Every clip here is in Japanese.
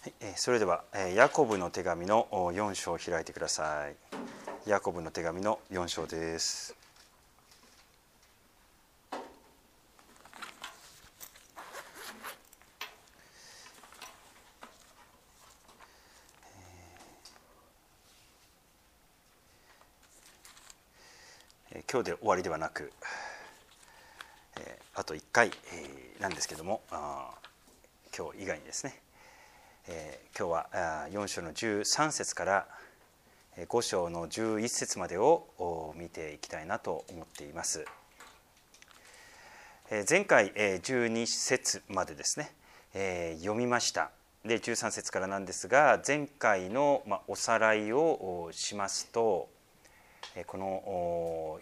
はい、それではヤコブの手紙の4章を開いてください。ヤコブの手紙の4章です。今日で終わりではなく、あと1回なんですけども、今日以外にですね、今日は4章の13節から5章の11節までを見ていきたいなと思っています。前回12節までですね、読みました。で13節からなんですが、前回のおさらいをしますと、この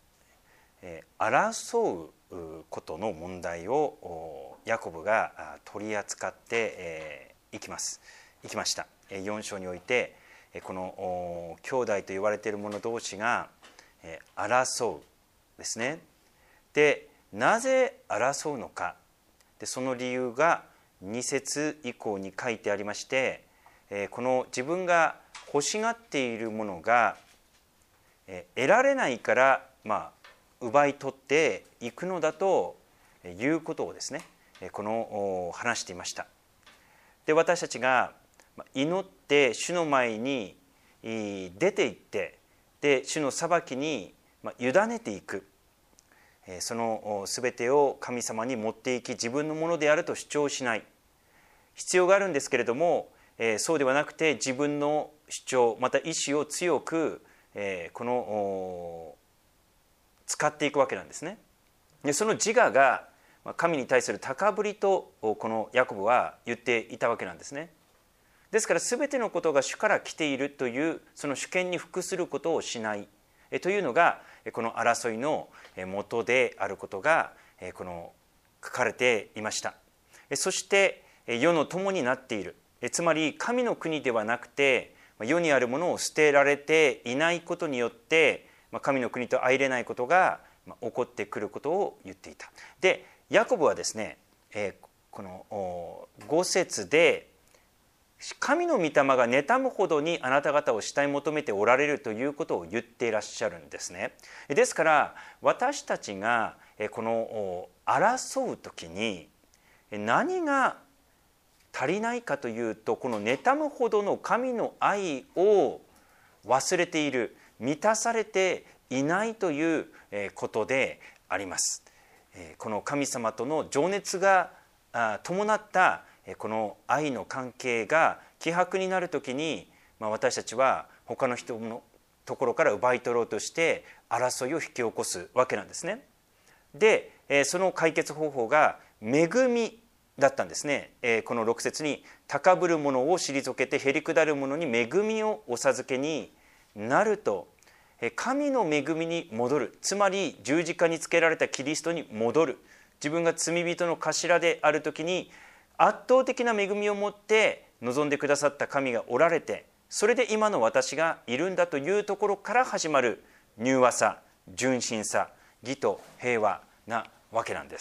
争うことの問題をヤコブが取り扱っていきました。4章においてこの兄弟と言われている者同士が争うですね。でなぜ争うのか、でその理由が2節以降に書いてありまして、この自分が欲しがっているものが得られないから奪い取っていくのだということをですね、この話していました。で私たちが祈って主の前に出て行って、で主の裁きに委ねていく、その全てを神様に持っていき、自分のものであると主張しない必要があるんですけれども、そうではなくて自分の主張また意志を強くこの使っていくわけなんですね。でその自我が神に対する高ぶりとこのヤコブは言っていたわけなんですね。ですから全てのことが主から来ているというその主権に服することをしないというのがこの争いの元であることがこの書かれていました。そして世の友になっている、つまり神の国ではなくて世にあるものを捨てられていないことによって神の国と相入れないことが起こってくることを言っていた。でヤコブはですね、この5節で神の御霊が妬むほどにあなた方を慕い求めておられるということを言っていらっしゃるんですね。ですから私たちがこの争う時に何が足りないかというと、この妬むほどの神の愛を忘れている、満たされていないということであります。この神様との情熱が伴ったこの愛の関係が希薄になるときに、私たちは他の人のところから奪い取ろうとして争いを引き起こすわけなんですね。でその解決方法が恵みだったんですね。この6節に高ぶる者を退けてへりくだる者に恵みをお授けになると、神の恵みに戻る、つまり十字架につけられたキリストに戻る、自分が罪人の頭であるときに圧倒的な恵みを持って望んでくださった神がおられて、それで今の私がいるんだというところから始まる柔和さ、純真さ、義と平和なわけなんです。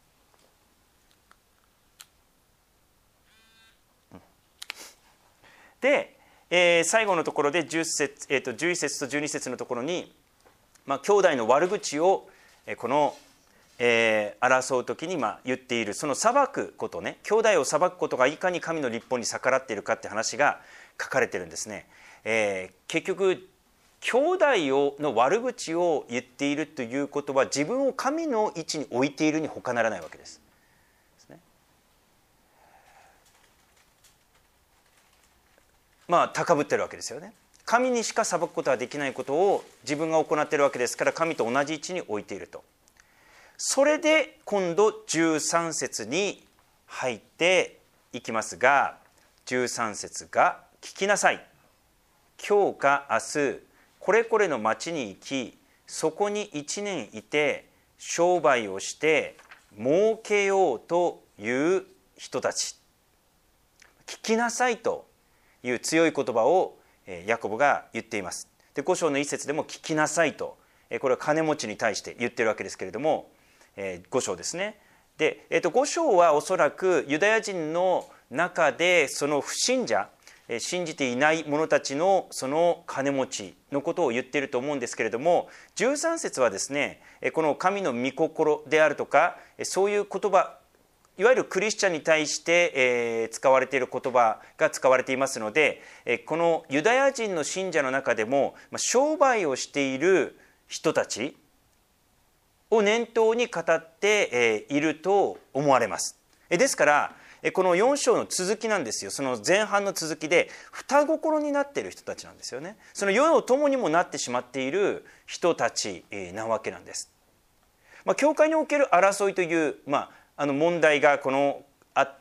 で、最後のところで11節と12節のところに、兄弟の悪口をこの争う時に言っている、その裁くことね、兄弟を裁くことがいかに神の律法に逆らっているかって話が書かれてるんですね。結局兄弟の悪口を言っているということは、自分を神の位置に置いているに他ならないわけです。高ぶってるわけですよね。神にしか裁くことはできないことを自分が行っているわけですから、神と同じ位置に置いていると。それで今度13節に入っていきますが、13節が聞きなさい。今日か明日これこれの町に行き、そこに1年いて商売をして儲けようという人たち。聞きなさいという強い言葉をヤコブが言っています。で5章の1節でも聞きなさいと、これは金持ちに対して言ってるわけですけれども、5章ですね。で、5章はおそらくユダヤ人の中でその不信者、信じていない者たちのその金持ちのことを言っていると思うんですけれども、13節はですね、この神の御心であるとか、そういう言葉、いわゆるクリスチャンに対して使われている言葉が使われていますので、このユダヤ人の信者の中でも商売をしている人たちを念頭に語っていると思われます。ですからこの4章の続きなんですよ。その前半の続きで双心になっている人たちなんですよね。その世の友にもなってしまっている人たちなわけなんです。教会における争いという、問題があって、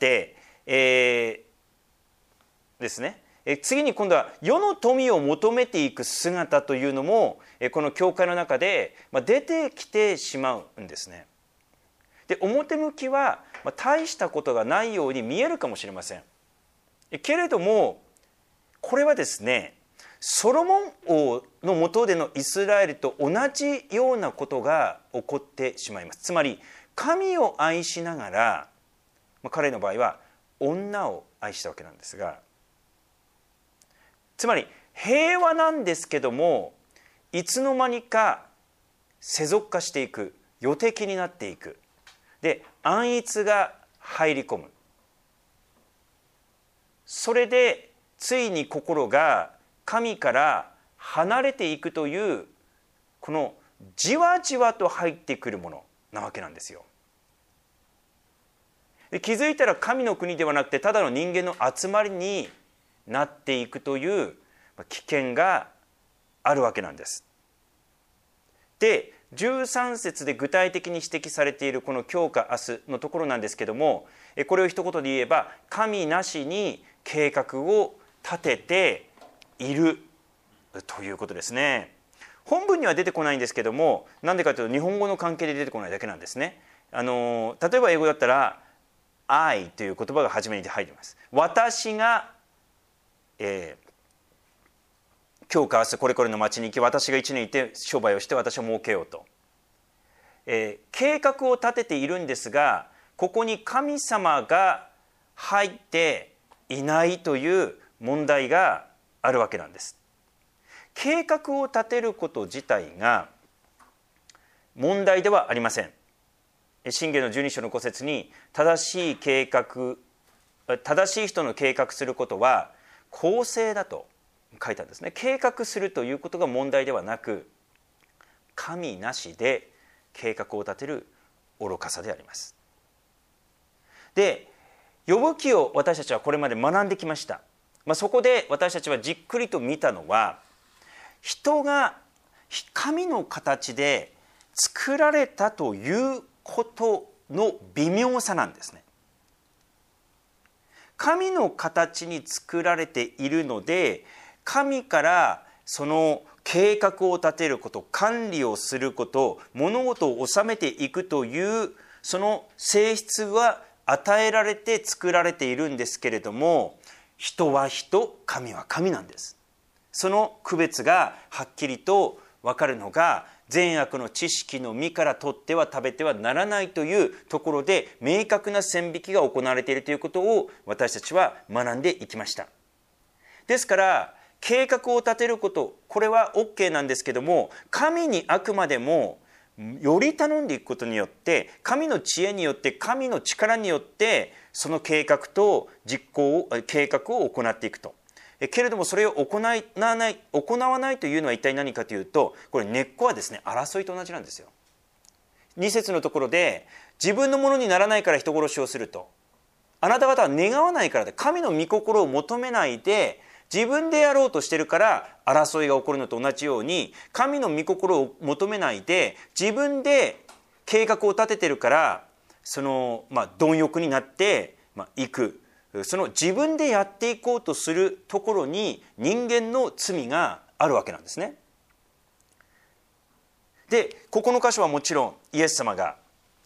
ですね。次に今度は世の富を求めていく姿というのもこの教会の中で出てきてしまうんですね。で、表向きは大したことがないように見えるかもしれませんけれども、これはですね、ソロモン王の下でのイスラエルと同じようなことが起こってしまいます。つまり神を愛しながら、彼の場合は女を愛したわけなんですが、つまり平和なんですけども、いつの間にか世俗化していく、予的になっていく。で、安逸が入り込む。それでついに心が神から離れていくという、このじわじわと入ってくるものなわけなんですよ。で、気づいたら神の国ではなくてただの人間の集まりになっていくという危険があるわけなんです。で、13節で具体的に指摘されているこの今日か明日のところなんですけども、これを一言で言えば神なしに計画を立てているということですね。本文には出てこないんですけども、なんでかというと日本語の関係で出てこないだけなんですね。例えば英語だったら I という言葉が初めに入ります。私が、今日か明日これこれの町に行き、私が1年いて商売をして私は儲けようと、計画を立てているんですが、ここに神様が入っていないという問題があるわけなんです。計画を立てること自体が問題ではありません。箴言の12章の5節に、正しい人の計画することは公正だと書いたんですね。計画するということが問題ではなく、神なしで計画を立てる愚かさであります。で、呼ぶ記を私たちはこれまで学んできました。そこで私たちはじっくりと見たのは、人が神の形で作られたということの微妙さなんですね。神の形に作られているので、神からその計画を立てること、管理をすること、物事を収めていくというその性質は与えられて作られているんですけれども、人は人、神は神なんです。その区別がはっきりと分かるのが、善悪の知識の実から取っては食べてはならないというところで明確な線引きが行われているということを私たちは学んでいきました。ですから計画を立てること、これは OK なんですけども、神にあくまでもより頼んでいくことによって、神の知恵によって、神の力によってその計画と計画を行っていくと。けれどもそれを行わないというのは一体何かというと、これ根っこはですね、争いと同じなんですよ。2節のところで、自分のものにならないから人殺しをすると。あなた方は願わないからで、神の御心を求めないで自分でやろうとしてるから争いが起こるのと同じように、神の御心を求めないで自分で計画を立ててるから、その貪欲になっていく。その自分でやっていこうとするところに人間の罪があるわけなんですね。で、ここの箇所はもちろんイエス様が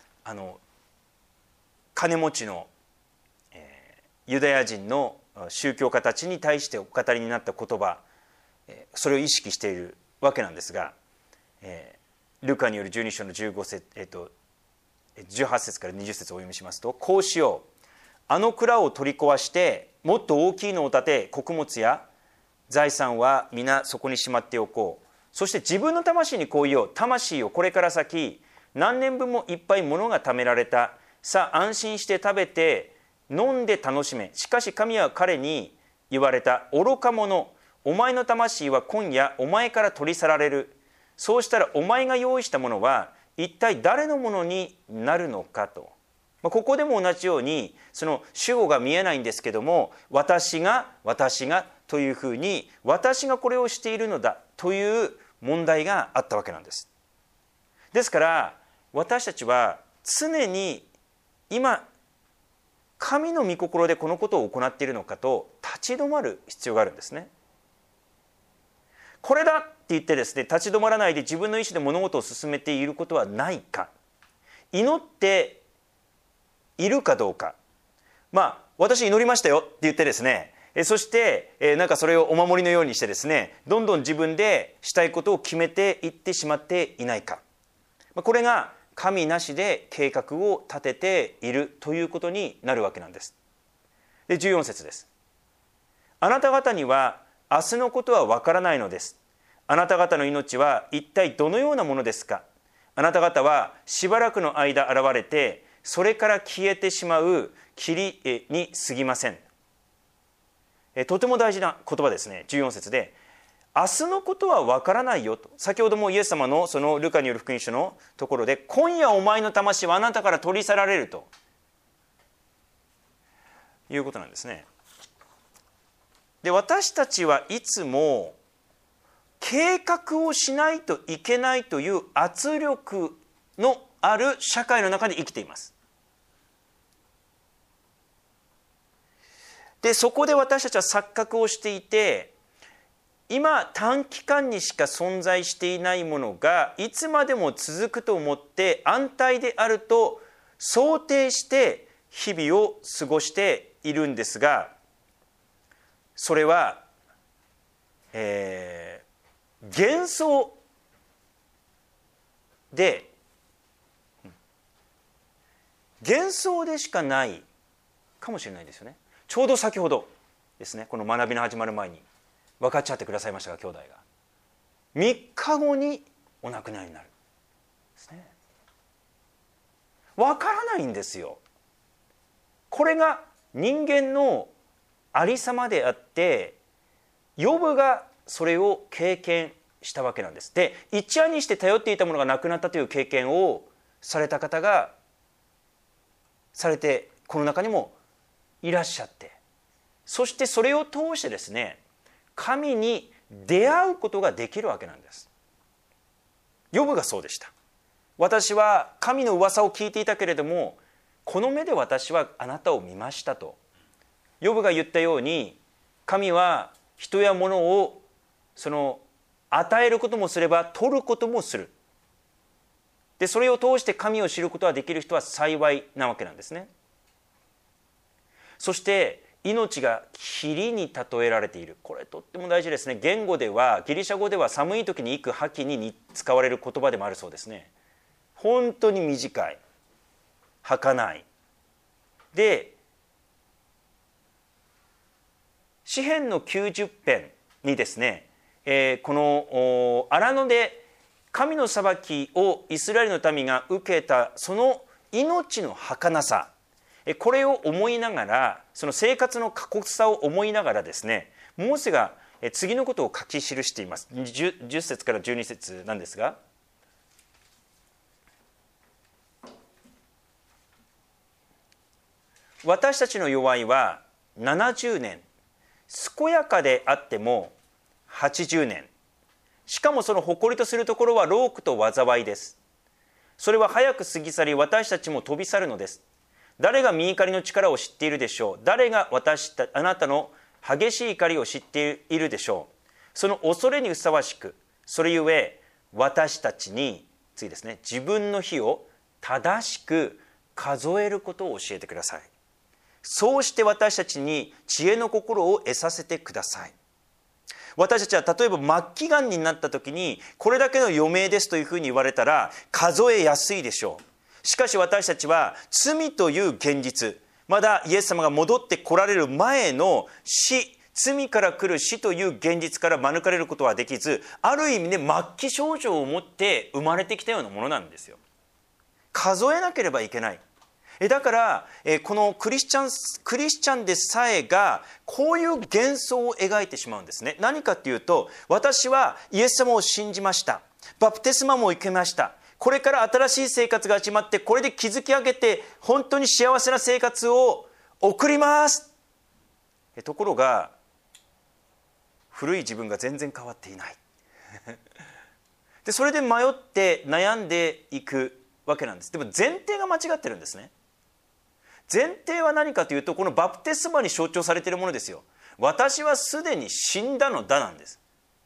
金持ちの、ユダヤ人の宗教家たちに対してお語りになった言葉、それを意識しているわけなんですが、ルカによる12章の18節から20節をお読みしますと、こうしよう。 あの蔵を取り壊してもっと大きいのを建て、穀物や財産は皆そこにしまっておこう。そして自分の魂にこう言おう。魂をこれから先何年分もいっぱい物が貯められた。さあ安心して食べて飲んで楽しめ。しかし神は彼に言われた。愚か者、お前の魂は今夜お前から取り去られる。そうしたらお前が用意したものは一体誰のものになるのかと。ここでも同じようにその主語が見えないんですけども、私がというふうに、私がこれをしているのだという問題があったわけなんです。ですから私たちは常に今神の御心でこのことを行っているのかと立ち止まる必要があるんですね。これだって言ってですね、立ち止まらないで自分の意思で物事を進めていることはないか、祈っているかどうか、私祈りましたよって言ってですね、そしてなんかそれをお守りのようにしてですね、どんどん自分でしたいことを決めていってしまっていないか、これが神なしで計画を立てているということになるわけなんです。で、14節です。あなた方には明日のことは分からないのです。あなた方の命は一体どのようなものですか。あなた方はしばらくの間現れて、それから消えてしまう霧に過ぎません。とても大事な言葉ですね。14節で、明日のことは分からないよと。先ほどもイエス様のそのルカによる福音書のところで、今夜お前の魂はあなたから取り去られるということなんですね。で、私たちはいつも計画をしないといけないという圧力のある社会の中で生きています。で、そこで私たちは錯覚をしていて、今短期間にしか存在していないものがいつまでも続くと思って安泰であると想定して日々を過ごしているんですが、それは、幻想でしかないかもしれないですよね。ちょうど先ほどですね、この学びの始まる前に分かっちゃってくださいましたが、兄弟が3日後にお亡くなりになるですね。分からないんですよ。これが人間のありさまであって、ヨブがそれを経験したわけなんです。で、一夜にして頼っていたものがなくなったという経験をされた方がされて、この中にもいらっしゃって、そしてそれを通してですね、神に出会うことができるわけなんです。ヨブがそうでした。私は神の噂を聞いていたけれども、この目で私はあなたを見ましたと。ヨブが言ったように、神は人や物を与えることもすれば取ることもする。で、それを通して神を知ることができる人は幸いなわけなんですね。そして命が霧に例えられている。これとっても大事ですね。言語では、ギリシャ語では寒い時に息吐きに使われる言葉でもあるそうですね。本当に短い、儚い。で、詩編の90編にですね、この荒野で神の裁きをイスラエルの民が受けたその命の儚さ、これを思いながら、その生活の過酷さを思いながらですね、モーセが次のことを書き記しています。 10節から12節なんですが、私たちの弱いは70年、健やかであっても80年、しかもその誇りとするところは労苦と災いです。それは早く過ぎ去り、私たちも飛び去るのです。誰が御怒りの力を知っているでしょう。誰があなたの激しい怒りを知っているでしょう。その恐れにふさわしく、それゆえ私たちに、次ですね、自分の日を正しく数えることを教えてください。そうして私たちに知恵の心を得させてください。私たちは例えば末期がんになった時に、これだけの余命ですというふうに言われたら数えやすいでしょう。しかし私たちは罪という現実、 まだイエス様が戻って来られる前の死、罪から来る死という現実から免れることはできず、ある意味で末期症状を持って生まれてきたようなものなんですよ。数えなければいけない。だからこのクリスチャンでさえがこういう幻想を描いてしまうんですね。何かっていうと、私はイエス様を信じました、バプテスマも受けました、これから新しい生活が始まって、これで築き上げて本当に幸せな生活を送ります。ところが古い自分が全然変わっていないでそれで迷って悩んでいくわけなんです。でも前提が間違ってるんですね。前提は何かというと、このバプテスマに象徴されているものですよ。私はすでに死んだのだなんです。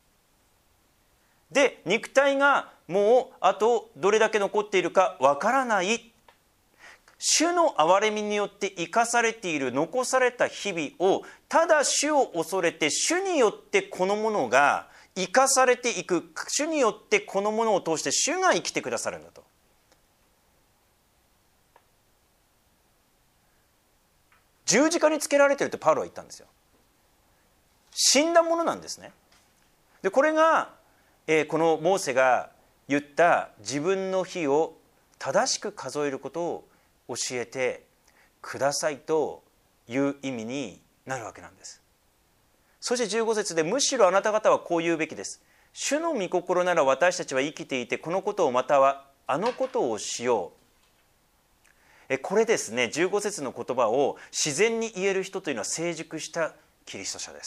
で、肉体がもうあとどれだけ残っているかわからない。主の憐れみによって生かされている残された日々を、ただ主を恐れて、主によってこのものが生かされていく、主によってこのものを通して主が生きてくださるんだと。十字架につけられているとパウロは言ったんですよ。死んだものなんですね。でこれが、このモーセが言った自分の日を正しく数えることを教えてくださいという意味になるわけなんです。そして15節で、むしろあなた方はこう言うべきです。主の御心なら私たちは生きていて、このことをまたはあのことをしよう。これですね、15節の言葉を自然に言える人というのは成熟したキリスト者です。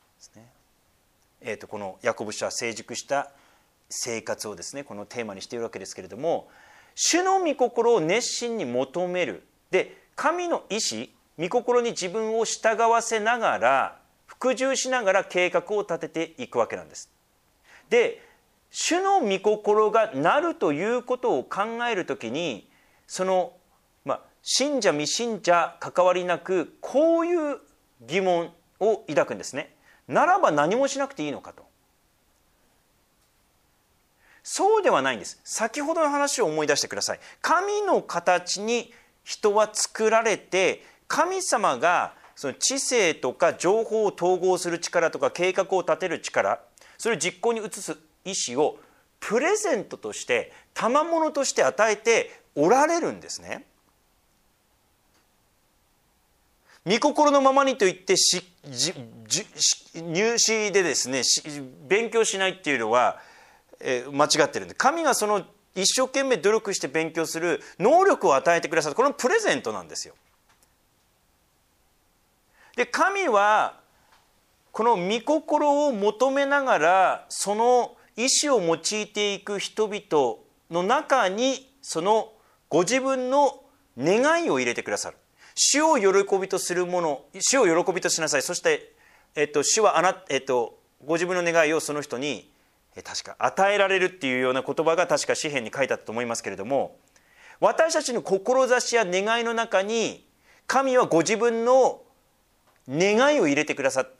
このヤコブ書は成熟した生活をですね、このテーマにしているわけですけれども、主の御心を熱心に求める。で、神の意志、御心に自分を従わせながら、服従しながら計画を立てていくわけなんです。で、主の御心がなるということを考えるときに、その信者未信者関わりなく、こういう疑問を抱くんですね。ならば何もしなくていいのかと。そうではないんです。先ほどの話を思い出してください。神の形に人は作られて、神様がその知性とか情報を統合する力とか計画を立てる力、それを実行に移す意思をプレゼントとして賜物として与えておられるんですね。御心のままにといって入試でですね、勉強しないっていうのは間違ってるんで、神がその一生懸命努力して勉強する能力を与えてくださる、これもプレゼントなんですよ。で、神はこの御心を求めながら、その意志を用いていく人々の中に、そのご自分の願いを入れてくださる。主を喜びとするもの、主を喜びとしなさい。そして、主はご自分の願いをその人に確か与えられるっていうような言葉が確か詩編に書いてあったと思いますけれども、私たちの志や願いの中に神はご自分の願いを入れてくださって、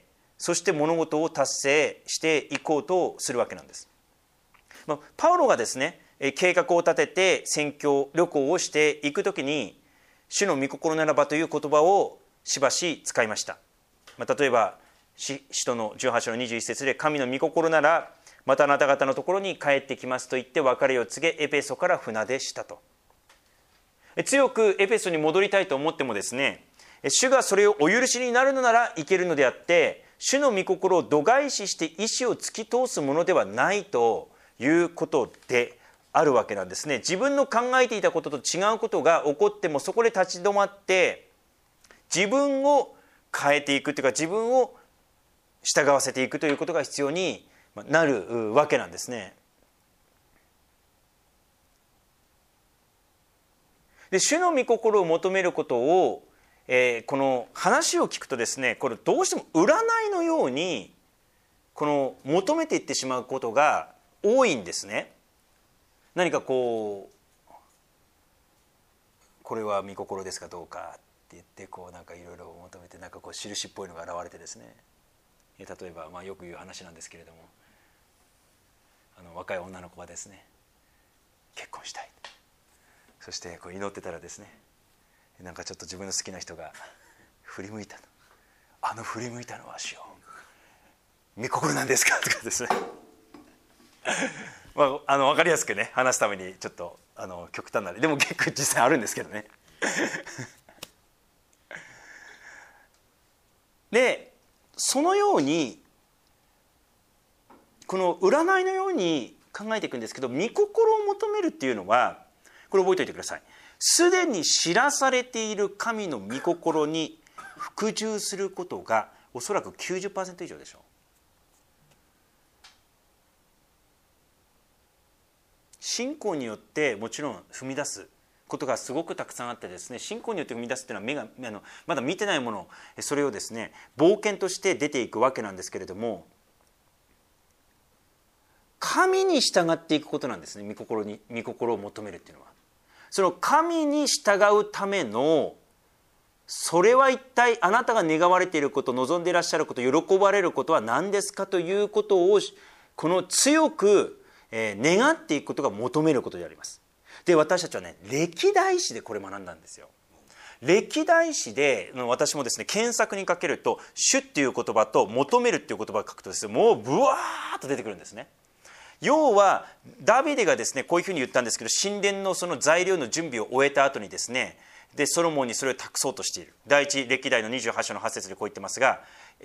そして物事を達成していこうとするわけなんです。パウロがですね、計画を立てて宣教旅行をしていくときに、主の御心ならばという言葉をしばし使いました。例えば使徒の18の21節で、神の御心ならまたあなた方のところに帰ってきますと言って別れを告げ、エペソから船出したと。強くエペソに戻りたいと思ってもですね、主がそれをお許しになるのなら行けるのであって、主の御心を度外視して意志を突き通すものではないということであるわけなんですね。自分の考えていたことと違うことが起こっても、そこで立ち止まって自分を変えていくというか、自分を従わせていくということが必要になるわけなんですね。で、主の御心を求めることを、この話を聞くとですね、これどうしても占いのようにこの求めていってしまうことが多いんですね。何かこう、これは御心ですかどうかって言って、こうなんかいろいろ求めて、なんかこう印っぽいのが現れてですね、例えばよく言う話なんですけれども、若い女の子がですね、結婚したい、そしてこう祈ってたらですね、 なんかちょっと自分の好きな人が振り向いたと、あの振り向いたのは主よ御心なんですかとかですねまあ、分かりやすくね話すためにちょっと極端なでも結構実際あるんですけどねでそのようにこの占いのように考えていくんですけど、御心を求めるっていうのはこれ覚えておいてください。すでに知らされている神の御心に服従することがおそらく 90% 以上でしょう。信仰によってもちろん踏み出すことがすごくたくさんあってですね、信仰によって踏み出すっていうのはまだ見てないもの、それをですね冒険として出ていくわけなんですけれども、神に従っていくことなんですね。御心を求めるっていうのは、その神に従うための、それは一体あなたが願われていること、望んでいらっしゃること、喜ばれることは何ですかということをこの強く願っていくことが求めることであります。で、私たちはね歴代史でこれ学んだんですよ。歴代史で私もですね検索にかけると主っていう言葉と求めるっていう言葉を書くとですね、もうブワーッと出てくるんですね。要はダビデがですねこういうふうに言ったんですけど、神殿のその材料の準備を終えた後にですね、でソロモンにそれを託そうとしている。第一歴代の28章の8節でこう言ってますが、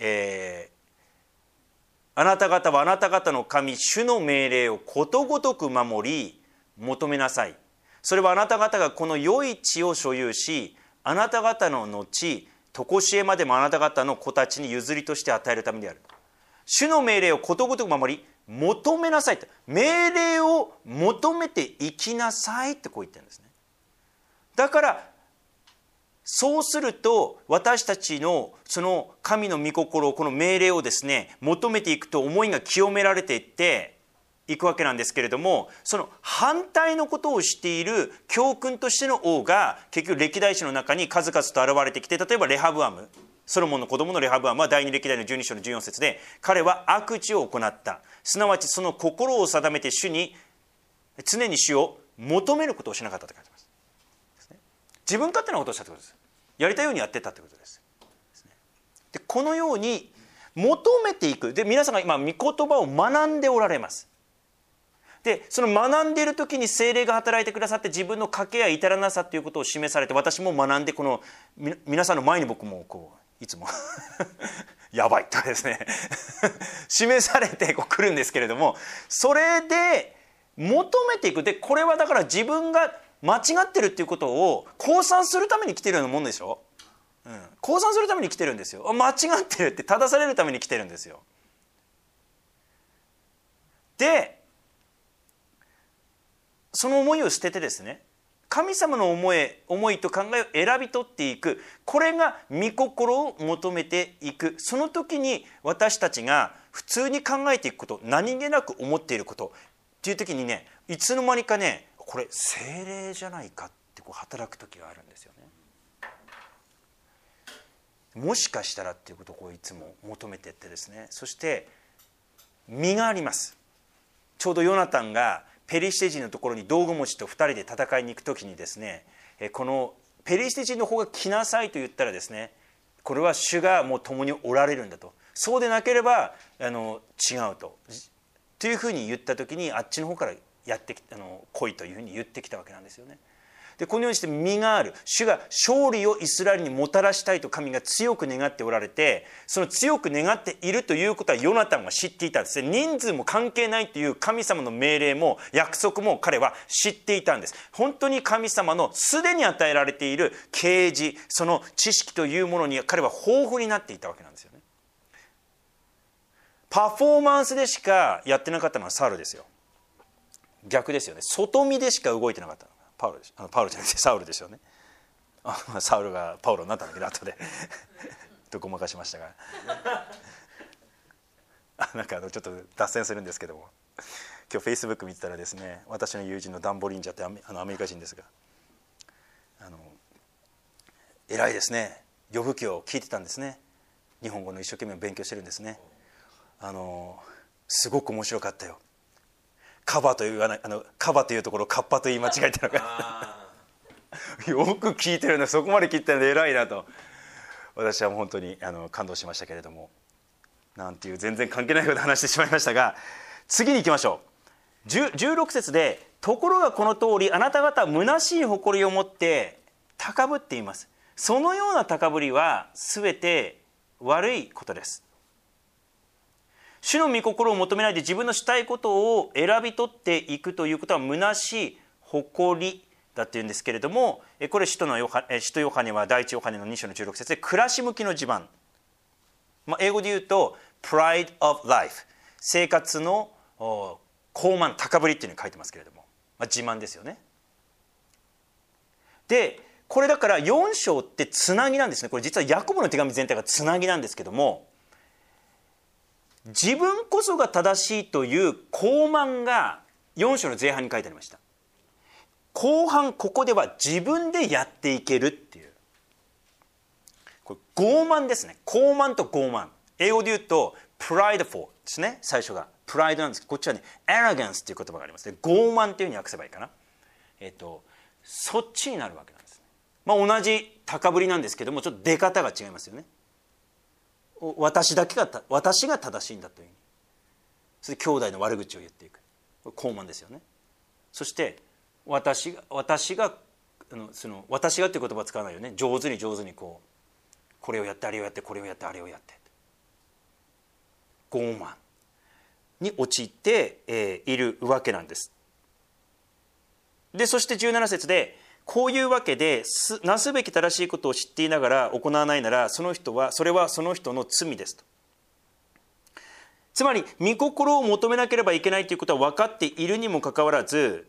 あなた方はあなた方の神主の命令をことごとく守り求めなさい。それはあなた方がこの良い地を所有し、あなた方の後常しえまでもあなた方の子たちに譲りとして与えるためである。主の命令をことごとく守り求めなさいって、命令を求めていきなさいってこう言ってるんですね。だからそうすると私たちのその神の御心を、この命令をですね求めていくと思いが清められていっていくわけなんですけれども、その反対のことをしている教訓としての王が結局歴代史の中に数々と現れてきて、例えばレハブアム、ソロモンの子供のレハブアムは第二歴代の12章の14節で、彼は悪事を行った、すなわちその心を定めて常に主を求めることをしなかったと書いてます。自分勝手なことをしたということです。やりたいようにやってたということです。でこのように求めていく。で皆さんが今御言葉を学んでおられます。でその学んでいる時に聖霊が働いてくださって、自分の賭けや至らなさということを示されて、私も学んでこの皆さんの前に僕もこういつもやばいとかですね示されてこう来るんですけれども、それで求めていく。でこれはだから自分が間違ってるっていうことを降参するために来てるようなもんでしょ。降参するために来てるんですよ。間違ってるって正されるために来てるんですよ。でその思いを捨ててですね、神様の思いと考えを選び取っていく。これが御心を求めていく。その時に私たちが普通に考えていくこと、何気なく思っていることっていう時にね、いつの間にかね、これ聖霊じゃないかってこう働く時があるんですよね。もしかしたらっていうことをこういつも求めていってですね、そして実があります。ちょうどヨナタンがペリシテ人のところに道具持ちと2人で戦いに行く時にですね、このペリシテ人の方が来なさいと言ったらですね、これは主がもう共におられるんだと、そうでなければ違うというふうに言った時に、あっちの方から来いというふうに言ってきたわけなんですよね。でこのようにして実がある。主が勝利をイスラエルにもたらしたいと神が強く願っておられて、その強く願っているということはヨナタンは知っていたんですね。人数も関係ないという神様の命令も約束も彼は知っていたんです。本当に神様のすでに与えられている啓示、その知識というものに彼は豊富になっていたわけなんですよね。パフォーマンスでしかやってなかったのはサウルですよ。逆ですよね。外見でしか動いてなかったのがパウロじゃなくてサウルですよね。サウルがパウロになったんだけど後でとごまかしましたがなんかちょっと脱線するんですけども、今日フェイスブック見てたらですね、私の友人のダンボリンジャってアメリカ人ですが、偉いですね、呼ぶ記を聞いてたんですね。日本語の一生懸命勉強してるんですね。すごく面白かったよ。カバというところをカッパと言い間違えたのがよく聞いてるんだ、そこまで聞いてるんで偉いなと私は本当に感動しましたけれども、なんていう全然関係ないことを話してしまいましたが、次に行きましょう。16節で、ところがこの通りあなた方は虚しい誇りを持って高ぶっています。そのような高ぶりはすべて悪いことです。主の御心を求めないで自分のしたいことを選び取っていくということは虚しい誇りだというんですけれども、これ使徒ヨハネは第一ヨハネの2章の16節で暮らし向きの地盤、英語で言うと Pride of Life、 生活の高慢、高ぶりっていうのに書いてますけれども、自慢ですよね。でこれだから4章ってつなぎなんですね。これ実はヤコブの手紙全体がつなぎなんですけども、自分こそが正しいという高慢が4章の前半に書いてありました。後半ここでは自分でやっていけるっていう、これ傲慢ですね。高慢と傲慢、英語で言うと prideful ですね。最初がプライドなんですけど、こっちはね arrogance っていう言葉がありますね。傲慢っていうふうに訳せばいいかな。そっちになるわけなんですね。同じ高ぶりなんですけども、ちょっと出方が違いますよね。私が正しいんだというふうに、それで兄弟の悪口を言っていく、これ高慢ですよね。そして私がっていう言葉は使わないよね。上手にこれをやってあれをやって、これをやってあれをやって、傲慢に陥っているわけなんです。でそして17節で、こういうわけでなすべき正しいことを知っていながら行わないなら、それはその人の罪ですと。つまり御心を求めなければいけないということは分かっているにもかかわらず、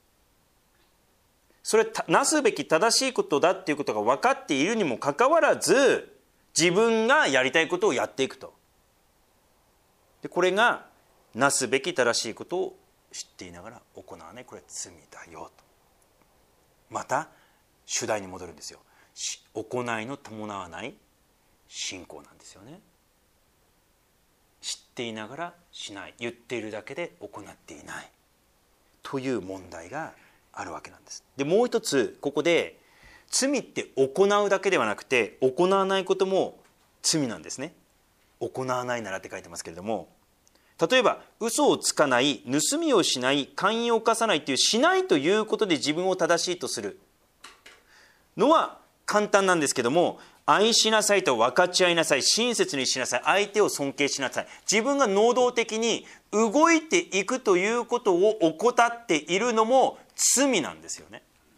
それなすべき正しいことだっていうことが分かっているにもかかわらず、自分がやりたいことをやっていくと。でこれがなすべき正しいことを知っていながら行わない、これは罪だよと。また主題に戻るんですよ。行いの伴わない信仰なんですよね。知っていながらしない、言っているだけで行っていないという問題があるわけなんです。でもう一つ、ここで罪って行うだけではなくて行わないことも罪なんですね。行わないならって書いてますけれども、例えば嘘をつかない、盗みをしない、姦淫を犯さないという、しないということで自分を正しいとするのは簡単なんですけども、愛しなさいと分かち合いなさい、親切にしなさい、相手を尊敬しなさい、自分が能動的に動いていくということを怠っているのも罪なんですよね。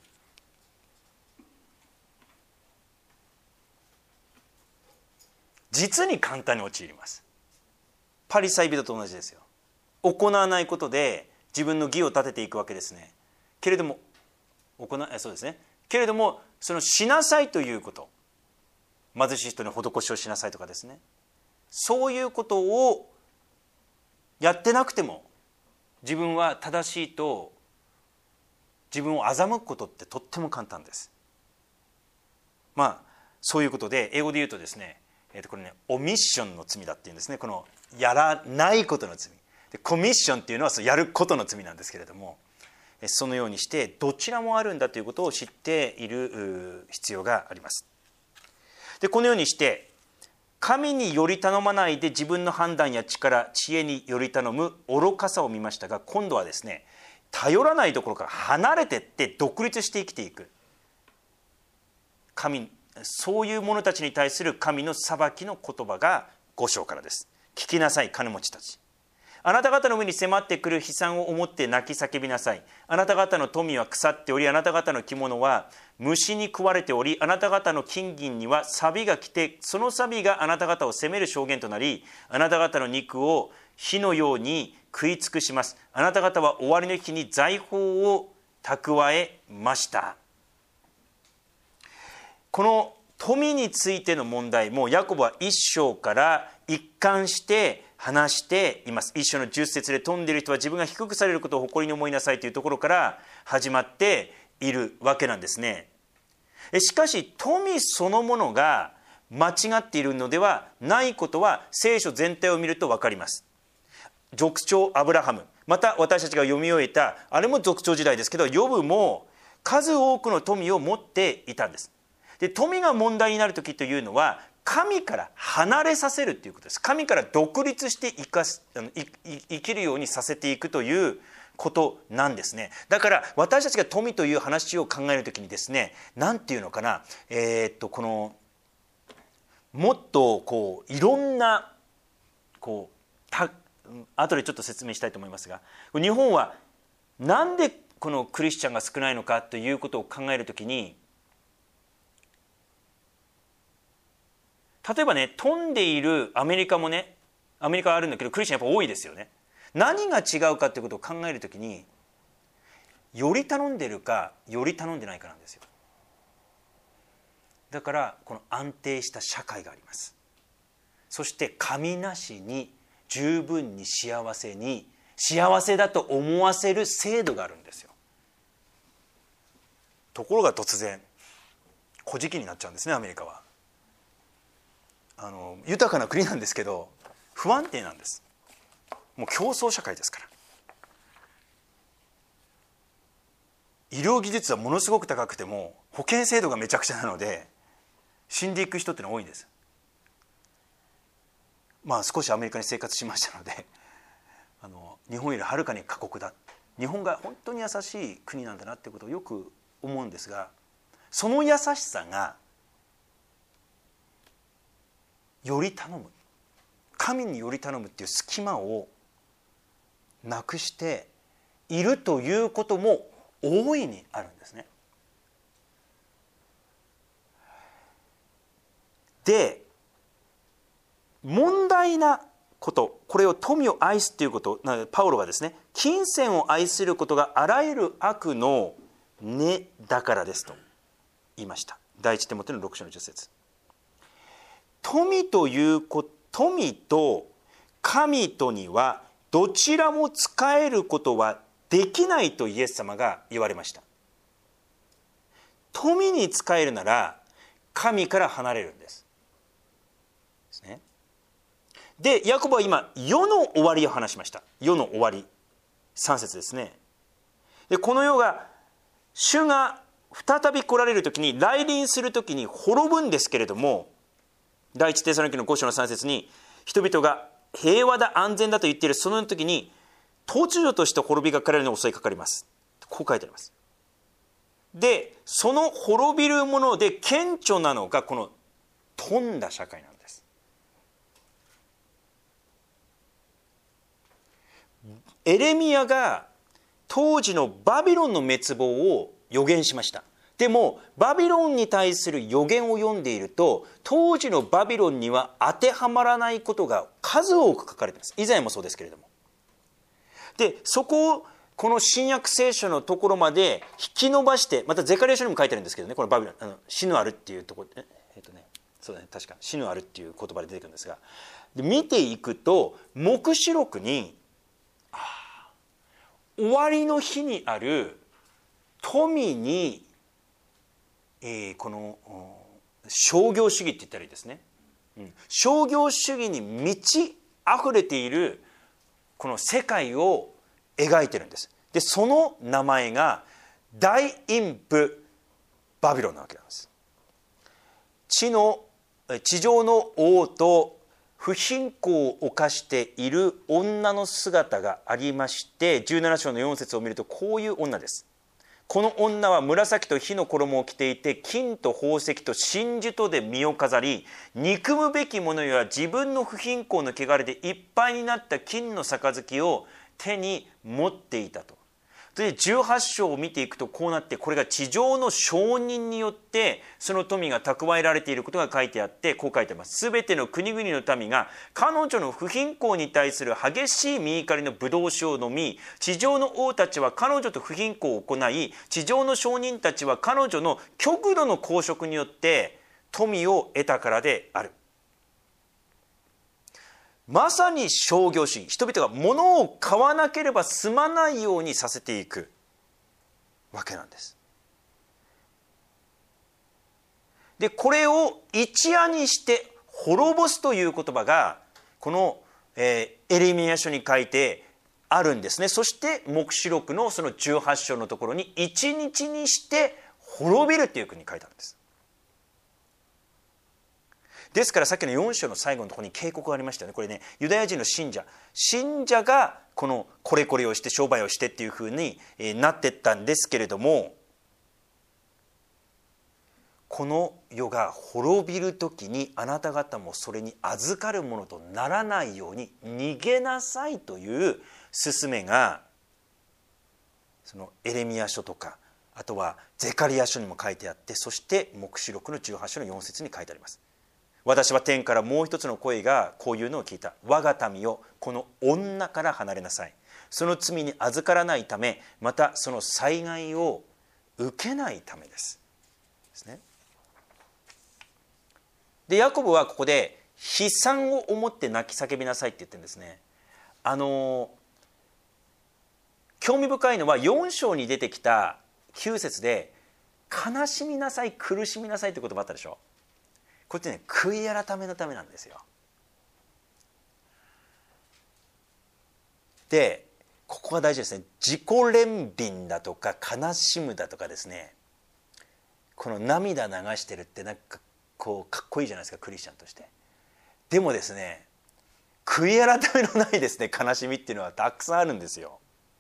実に簡単に陥ります。パリサイ人と同じですよ。行わないことで自分の義を立てていくわけですね。けれどもそうですね。けれどもそのしなさいということ、貧しい人に施しをしなさいとかですね、そういうことをやってなくても自分は正しいと自分を欺くことってとっても簡単です。そういうことで英語で言うとですね、これねオミッションの罪だっていうんですね。このやらないことの罪で、コミッションっていうのはやることの罪なんですけれども、そのようにしてどちらもあるんだということを知っている必要があります。でこのようにして神により頼まないで自分の判断や力、知恵により頼む愚かさを見ましたが、今度はですね、頼らないところから離れていって独立して生きていくそういう者たちに対する神の裁きの言葉が5章からです。聞きなさい金持ちたち、あなた方の上に迫ってくる悲惨を思って泣き叫びなさい。あなた方の富は腐っており、あなた方の着物は虫に食われており、あなた方の金銀には錆が来て、その錆があなた方を責める証言となり、あなた方の肉を火のように食い尽くします。あなた方は終わりの日に財宝を蓄えました。この富についての問題もヤコブは1章から一貫して話しています。1章の10節で、富んでいる人は自分が低くされることを誇りに思いなさいというところから始まっているわけなんですね。しかし富そのものが間違っているのではないことは聖書全体を見ると分かります。族長アブラハム、また私たちが読み終えたあれも族長時代ですけど、ヨブも数多くの富を持っていたんです。で、富が問題になる時というのは神から離れさせるということです。神から独立して生きるようにさせていくということなんですね。だから私たちが富という話を考えるときにですね、なんていうのかな、このもっとこういろんなこう後でちょっと説明したいと思いますが、日本はなんでこのクリスチャンが少ないのかということを考えるときに、例えばね、富んでいるアメリカもね、アメリカはあるんだけどクリスチャンやっぱ多いですよね。何が違うかということを考えるときに、より頼んでるかより頼んでないかなんですよ。だからこの安定した社会があります。そして神なしに十分に幸せだと思わせる制度があるんですよ。ところが突然小じきになっちゃうんですね、アメリカは。豊かな国なんですけど不安定なんです。もう競争社会ですから。医療技術はものすごく高くても保険制度がめちゃくちゃなので死んでいく人ってのは多いんです。少しアメリカに生活しましたので日本よりはるかに過酷だ、日本が本当に優しい国なんだなってことをよく思うんですが、その優しさがより頼む、神により頼むっていう隙間をなくしているということも大いにあるんですね。で、問題なこと、これを富を愛すということ、パウロはですね、金銭を愛することがあらゆる悪の根だからですと言いました。第一テモテの6章の10節。富と神とにはどちらも仕えることはできないとイエス様が言われました。富に仕えるなら神から離れるんです。で、ヤコブは今世の終わりを話しました。世の終わり、3節ですね。で、この世が主が再び来られるときに、来臨するときに滅ぶんですけれども、第一テサロニケの5章の3節に、人々が平和だ安全だと言っているその時に突如として滅びが来られるのが襲いかかります。こう書いてあります。で、その滅びるもので顕著なのがこの富んだ社会なんです。エレミヤが当時のバビロンの滅亡を予言しました。でもバビロンに対する予言を読んでいると、当時のバビロンには当てはまらないことが数多く書かれています。以前もそうですけれども。で、そこをこの新約聖書のところまで引き伸ばして、またゼカリヤ書にも書いてあるんですけどね、このバビロン、死ぬあるっていうところ、そうだね、確か死ぬあるっていう言葉で出てくるんですが、で見ていくと黙示録に終わりの日にある富に、この商業主義って言ったらいいですね、商業主義に満ち溢れているこの世界を描いてるんです。で、その名前が大陰譜バビロンなわけなんです。地上の王と不貧困を犯している女の姿がありまして、17章の4節を見るとこういう女です。この女は紫と火の衣を着ていて、金と宝石と真珠とで身を飾り、憎むべき者よりは自分の不貧困の汚れでいっぱいになった金の杯を手に持っていたと。で、18章を見ていくとこうなって、これが地上の商人によってその富が蓄えられていることが書いてあって、こう書いてあります。すべての国々の民が彼女の不貧困に対する激しい身怒りのブドウ酒を飲み、地上の王たちは彼女と不貧困を行い、地上の商人たちは彼女の極度の公職によって富を得たからである。まさに商業主義、人々が物を買わなければ済まないようにさせていくわけなんです。で、これを一夜にして滅ぼすという言葉がこのエレミヤ書に書いてあるんですね。そして黙示録のその18章のところに一日にして滅びるっていう国に書いてあるんです。ですからさっきの4章の最後のところに警告がありましたよね。これね、ユダヤ人の信者がこれこれをして商売をしてっていうふうになってったんですけれども、この世が滅びる時にあなた方もそれに預かるものとならないように逃げなさいという勧めが、そのエレミヤ書とか、あとはゼカリヤ書にも書いてあって、そして黙示録の18章の4節に書いてあります。私は天からもう一つの声がこういうのを聞いた。我が民よ、この女から離れなさい。その罪に預からないため、またその災害を受けないためです。ですね。で、ヤコブはここで悲惨を思って泣き叫びなさいって言ってるんですね。興味深いのは4章に出てきた9節で悲しみなさい、苦しみなさいって言葉あったでしょ。これってね、悔い改めのためなんですよ。で、ここが大事ですね。自己憐憫だとか悲しむだとかですね、この涙流してるってなんかこうかっこいいじゃないですか、クリスチャンとして。でもですね、悔い改めのないですね、悲しみっていうのはたくさんあるんですよ。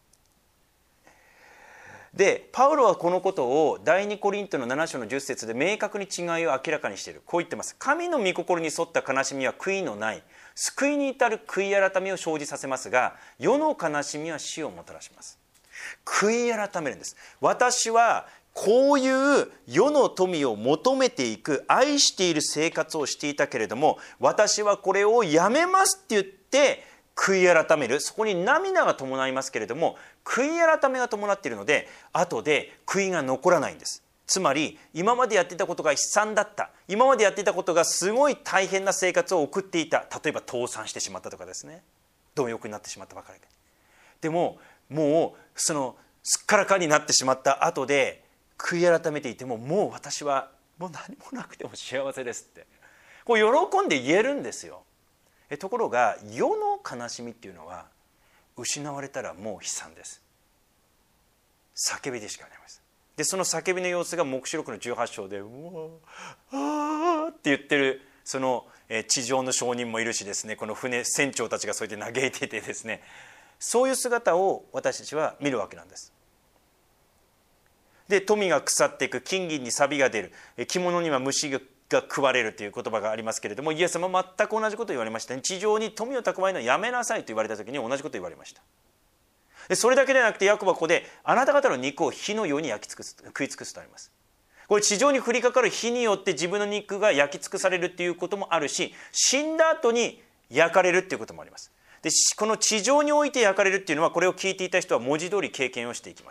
で、パウロはこのことを第2コリントの7章の10節で明確に違いを明らかにしている。こう言ってます。神の御心に沿った悲しみは悔いのない、救いに至る悔い改めを生じさせますが、世の悲しみは死をもたらします。悔い改めるんです。私はこういう世の富を求めていく、愛している生活をしていたけれども、私はこれをやめますって言って悔い改める。そこに涙が伴いますけれども、悔い改めが伴っているので、後で悔いが残らないんです。つまり今までやっていたことが悲惨だった、今までやっていたことがすごい大変な生活を送っていた、例えば倒産してしまったとかですね、貪欲になってしまったばかりでも、もうそのすっからかんになってしまった後で悔い改めていても、もう私はもう何もなくても幸せですってこう喜んで言えるんですよ。ところが世の悲しみっていうのは失われたらもう悲惨です。叫びでしかありません。で、その叫びの様子が黙示録の18章で「うわあ」って言ってるその地上の証人もいるしですね、この船長たちがそうやって嘆いていてですね、そういう姿を私たちは見るわけなんです。で、富が腐っていく、金銀に錆が出る、着物には虫が食われるという言葉がありますけれども、イエス様は全く同じことを言われました。地上に富を蓄えるのをやめなさいと言われた時に同じことを言われました。で、それだけではなくてヤコブはここであなた方の肉を火のように焼き尽くす、食い尽くすとあります。これ地上に降りかかる火によって自分の肉が焼き尽くされるっていうこともあるし、死んだ後に焼かれるっていうこともあります。で、この地上において焼かれるっていうのは、これを聞いていた人は文字通り経験をしていきます。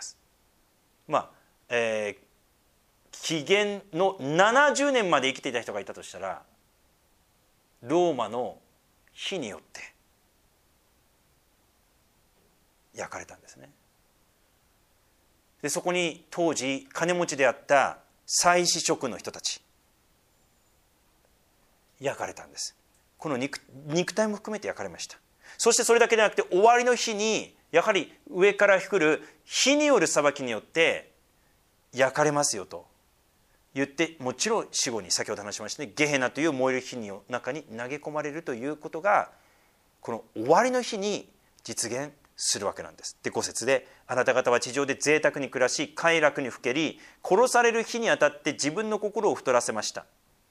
紀元の70年まで生きていた人がいたとしたら、ローマの火によって焼かれたんですね。で、そこに当時金持ちであった祭司職の人たち焼かれたんです。この 肉体も含めて焼かれました。そしてそれだけでなくて、終わりの日にやはり上から来る火による裁きによって焼かれますよと言って、もちろん死後に、先ほど話しましたね、ゲヘナという燃える火の中に投げ込まれるということが、この終わりの日に実現するわけなんです。で、5節で、あなた方は地上で贅沢に暮らし、快楽にふけり、殺される日にあたって自分の心を太らせました。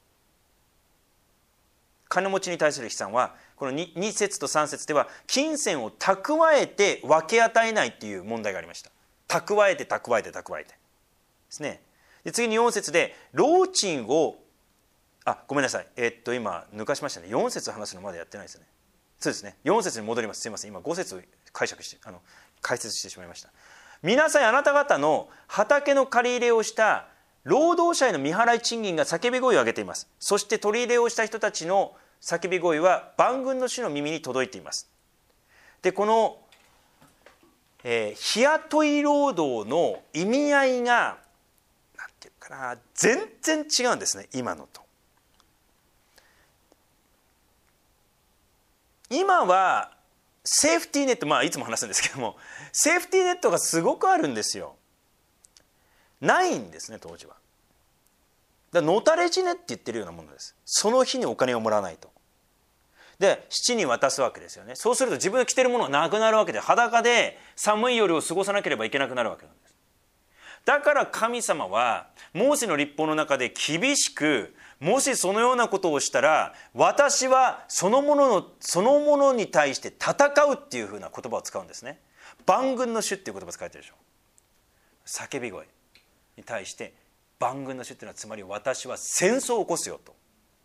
金持ちに対する悲惨は、この 2節と3節では金銭を蓄えて分け与えないっていう問題がありました。蓄えてですね。で、次に4節で労賃をごめんなさい、今抜かしましたね。4節話すのまだやってないですね。そうですね、4節に戻ります。すいません、今5節を解説してしまいました。見なさい、あなた方の畑の借り入れをした労働者への未払い賃金が叫び声を上げています。そして取り入れをした人たちの叫び声は万軍の主の耳に届いています。で、この、日雇い労働の意味合いがなんていうかな、全然違うんですね、今のと。今はセーフティーネット、いつも話すんですけども、セーフティーネットがすごくあるんですよ。ないんですね、当時は。だからのたれ死ねって言ってるようなものです。その日にお金をもらわないと。で7に渡すわけですよね。そうすると自分が着てるものがなくなるわけで、裸で寒い夜を過ごさなければいけなくなるわけなんです。だから神様はモーセの律法の中で厳しく、もしそのようなことをしたら私はそのものに対して戦うっていうふうな言葉を使うんですね。万軍の主っていう言葉を使ってるでしょ。叫び声に対して万軍の主っていうのは、つまり私は戦争を起こすよと。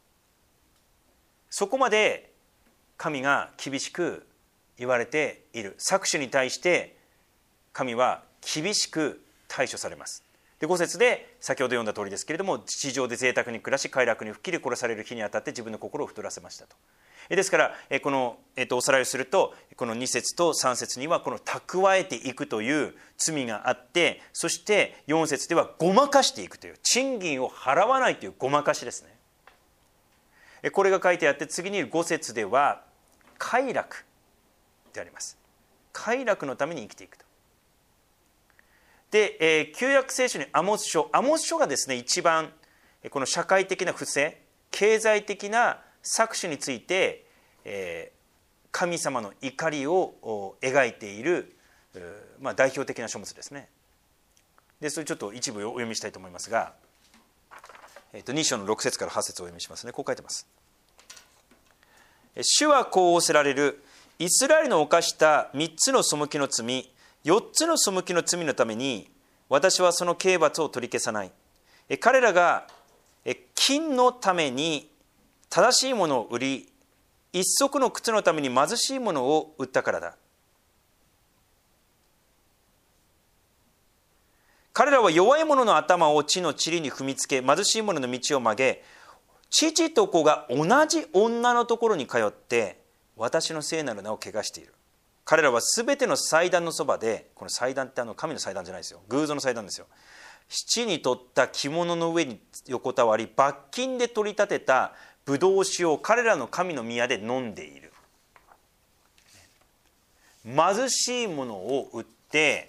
そこまで神が厳しく言われている。搾取に対して神は厳しく対処されます。で5節で先ほど読んだ通りですけれども、地上で贅沢に暮らし快楽に吹っ切り殺される日にあたって自分の心を太らせましたと。ですからこの、おさらいをすると、この2節と3節にはこの蓄えていくという罪があって、そして4節ではごまかしていくという、賃金を払わないというごまかしですね。これが書いてあって、次に5節では快楽であります。快楽のために生きていくと。で、旧約聖書にアモス書がですね、一番この社会的な不正、経済的な搾取について、神様の怒りを描いている、代表的な書物ですね。でそれちょっと一部お読みしたいと思いますが、2章の6節から8節をお読みしますね。こう書いてます。主はこう仰せられる。イスラエルの犯した3つの背きの罪、4つの背きの罪のために私はその刑罰を取り消さない。彼らが金のために正しいものを売り、一足の靴のために貧しいものを売ったからだ。彼らは弱い者の頭を地の塵に踏みつけ、貧しい者の道を曲げ、父と子が同じ女のところに通って私の聖なる名を汚している。彼らはすべての祭壇のそばで、この祭壇って神の祭壇じゃないですよ、偶像の祭壇ですよ。七に取った着物の上に横たわり、罰金で取り立てたブドウ酒を彼らの神の宮で飲んでいる。貧しいものを売って、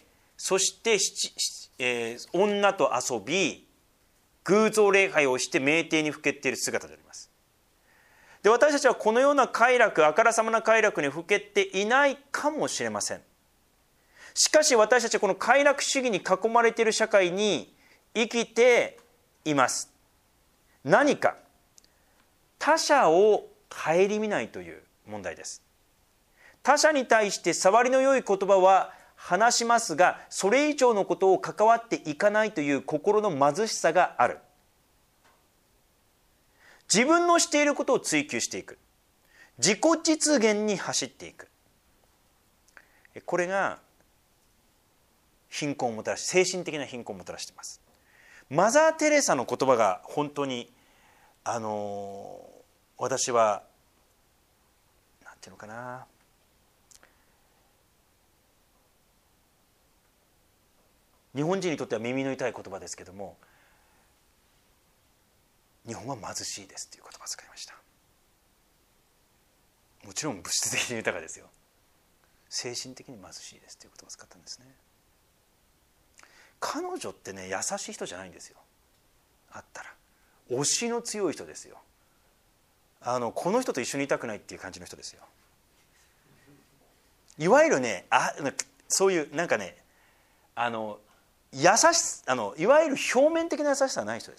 そして女と遊び、偶像礼拝をして酩酊にふけっている姿であります。で私たちはこのような快楽、あからさまな快楽にふけっていないかもしれません。しかし私たちはこの快楽主義に囲まれている社会に生きています。何か他者を顧みないという問題です。他者に対して触りの良い言葉は話しますが、それ以上のことを関わっていかないという心の貧しさがある。自分のしていることを追求していく、自己実現に走っていく、これが貧困をもたらし、精神的な貧困をもたらしています。マザー・テレサの言葉が本当に私はなんていうのかな、日本人にとっては耳の痛い言葉ですけども、日本は貧しいですという言葉を使いました。もちろん物質的に豊かですよ。精神的に貧しいですという言葉を使ったんですね。彼女ってね、優しい人じゃないんですよ。あったら推しの強い人ですよ。この人と一緒にいたくないっていう感じの人ですよ。いわゆるね、そういうなんかね、優しいわゆる表面的な優しさはない人です。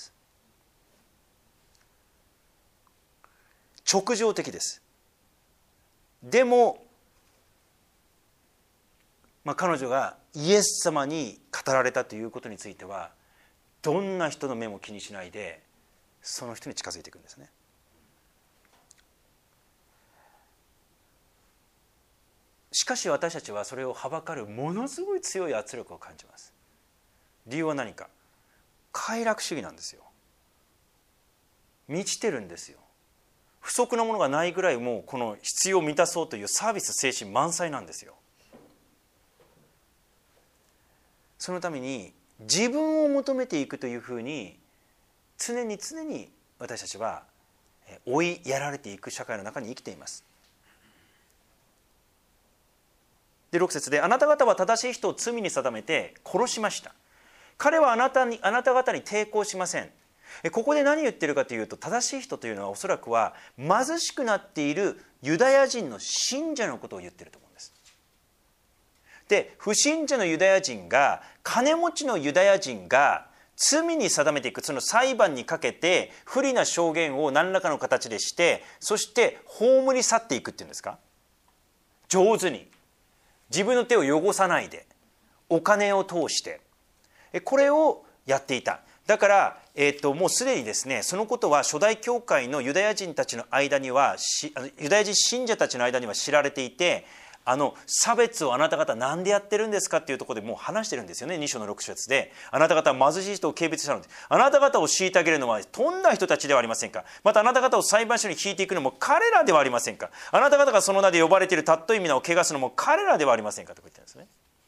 直情的です。でも、彼女がイエス様に語られたということについては、どんな人の目も気にしないでその人に近づいていくんですね。しかし私たちはそれをはばかるものすごい強い圧力を感じます。理由は何か、快楽主義なんですよ。満ちてるんですよ。不足なものがないぐらい、もうこの必要を満たそうというサービス精神満載なんですよ。そのために自分を求めていくというふうに常に私たちは追いやられていく社会の中に生きています。 で6節で、あなた方は正しい人を罪に定めて殺しました。彼はあなた方に抵抗しません。ここで何を言っているかというと、正しい人というのはおそらくは貧しくなっているユダヤ人の信者のことを言っていると思うんです。で、不信者のユダヤ人が、金持ちのユダヤ人が罪に定めていく、その裁判にかけて不利な証言を何らかの形でして、そして葬り去っていくっていうんですか、上手に自分の手を汚さないでお金を通して、これをやっていた。だから、もうすでにですね、そのことは初代教会のユダヤ人たちの間には、ユダヤ人信者たちの間には知られていて、差別をあなた方何でやってるんですかっていうところでもう話してるんですよね。2章の6節で、あなた方は貧しい人を軽蔑したので、あなた方を虐げるのはとんだ人たちではありませんか。またあなた方を裁判所に引いていくのも彼らではありませんか。あなた方がその名で呼ばれている尊い皆を汚すのも彼らではありませんかと言ってるんですね。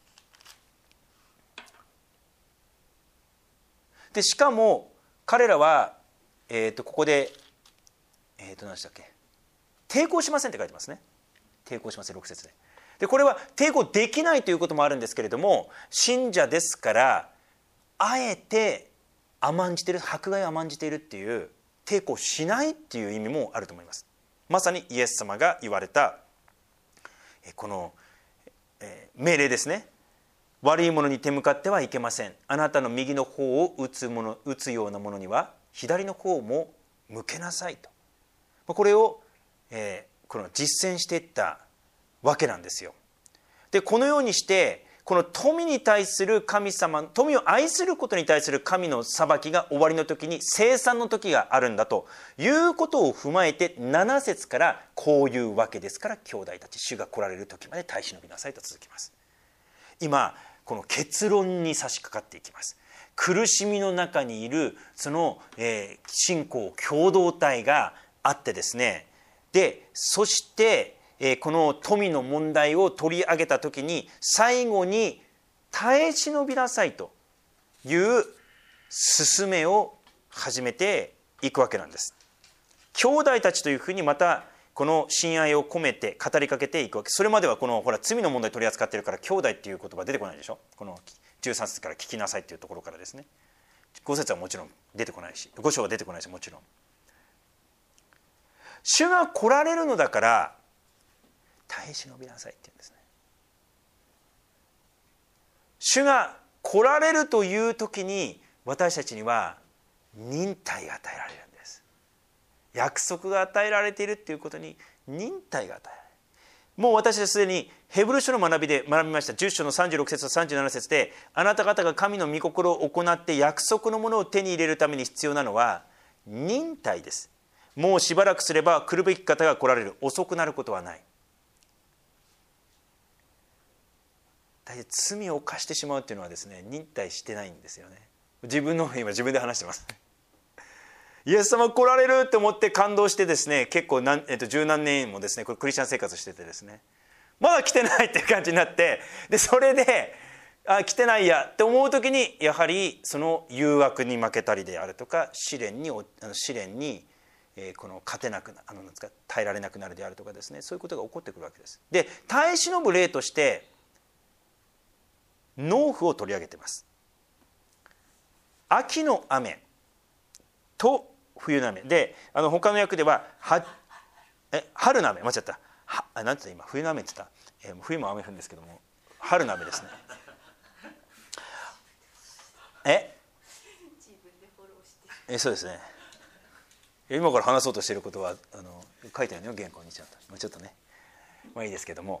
でしかも彼らは、ここで何でしたっけ、抵抗しませんって書いてますね。抵抗しません、6節で。でこれは抵抗できないということもあるんですけれども、信者ですからあえて甘んじている、迫害を甘んじているっていう、抵抗しないっていう意味もあると思います。まさにイエス様が言われたこの命令ですね。悪いものに手向かってはいけません。あなたの右の方を打つようなものには左の方も向けなさいと、これを、この実践していったわけなんですよ。でこのようにしてこの富に対する神様、富を愛することに対する神の裁きが終わりの時に清算の時があるんだということを踏まえて、7節からこういうわけですから兄弟たち、主が来られる時まで耐え忍びなさいと続きます。今この結論に差し掛かっていきます。苦しみの中にいるその、信仰共同体があってですね、でそしてこの富の問題を取り上げた時に最後に耐え忍びなさいという勧めを始めていくわけなんです。兄弟たちというふうにまたこの親愛を込めて語りかけていくわけ。それまではこのほら罪の問題取り扱っているから兄弟っていう言葉出てこないでしょ。この13節から聞きなさいっていうところからですね。5節はもちろん出てこないし、5章は出てこないし、もちろん主が来られるのだから耐え忍びなさいって言うんですね。主が来られるという時に私たちには忍耐が与えられるんです。約束が与えられているっていうことに忍耐が与えられる。もう私はすでにヘブル書の学びで学びました。10章の36節と37節で、あなた方が神の御心を行って約束のものを手に入れるために必要なのは忍耐です。もうしばらくすれば来るべき方が来られる。遅くなることはない。大体罪を犯してしまうっていうのはですね、忍耐してないんですよね。今自分で話してますイエス様来られると思って感動してですね、結構十何年もですね、これクリスチャン生活しててですね、まだ来てないっていう感じになって、でそれで来てないやって思う時に、やはりその誘惑に負けたりであるとか、試練にこの勝てなくな耐えられなくなるであるとかですね、そういうことが起こってくるわけです。で耐え忍ぶ例として農夫を取り上げています。秋の雨と冬の雨で、他の訳では春の雨、間違った、なんて言った今、冬の雨って言った、冬も雨降るんですけども、春の雨ですねそうですね。今から話そうとしていることは書いてあるのよ、原稿にちゃんと。ちょっとね、まあいいですけども、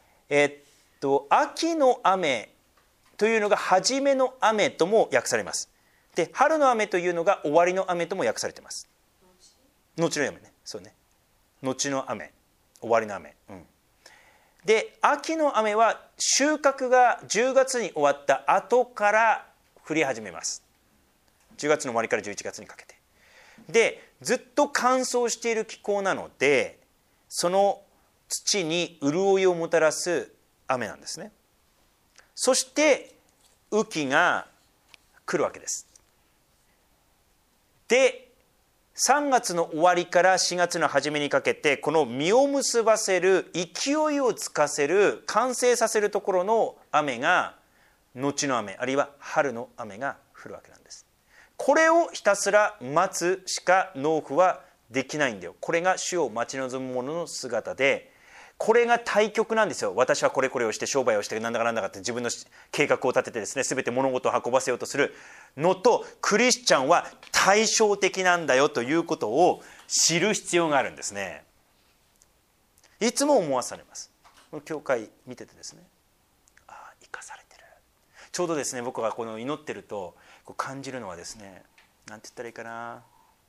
秋の雨というのが初めの雨とも訳されます。で春の雨というのが終わりの雨とも訳されています。後の雨ね、そうね、後の雨、終わりの雨、で秋の雨は収穫が10月に終わった後から降り始めます。10月の終わりから11月にかけてで、ずっと乾燥している気候なので、その土に潤いをもたらす雨なんですね。そして雨季が来るわけです。で 3月の終わりから4月の初めにかけて、この実を結ばせる、勢いをつかせる、完成させるところの雨が後の雨、あるいは春の雨が降るわけなんです。これをひたすら待つしか農夫はできないんだよ。これが主を待ち望む者の姿で、これが対極なんですよ。私はこれこれをして商売をしてなんだかなんだかって自分の計画を立ててですね、全て物事を運ばせようとするのと、クリスチャンは対照的なんだよということを知る必要があるんですね。いつも思わされます。この教会見ててですね、ああ生かされてる。ちょうどですね、僕がこの祈ってるとこう感じるのはですね、なんて言ったらいいかな、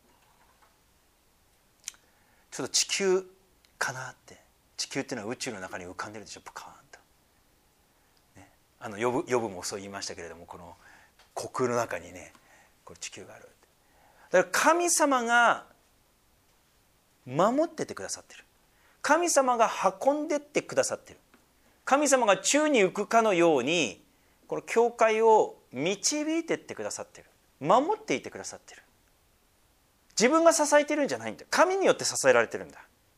ちょっと地球かなって。地球っていうのは宇宙の中に浮かんでるでしょ、プカーンと、ね、ヨブもそう言いましたけれども、この虚空の中にね、これ地球がある。だから神様が守っててくださってる。神様が運んでってくださってる。神様が宙に浮くかのようにこの教会を導いてってくださってる。守っていてくださってる。自分が支えてるんじゃないんだ。神によって支えられてるんだ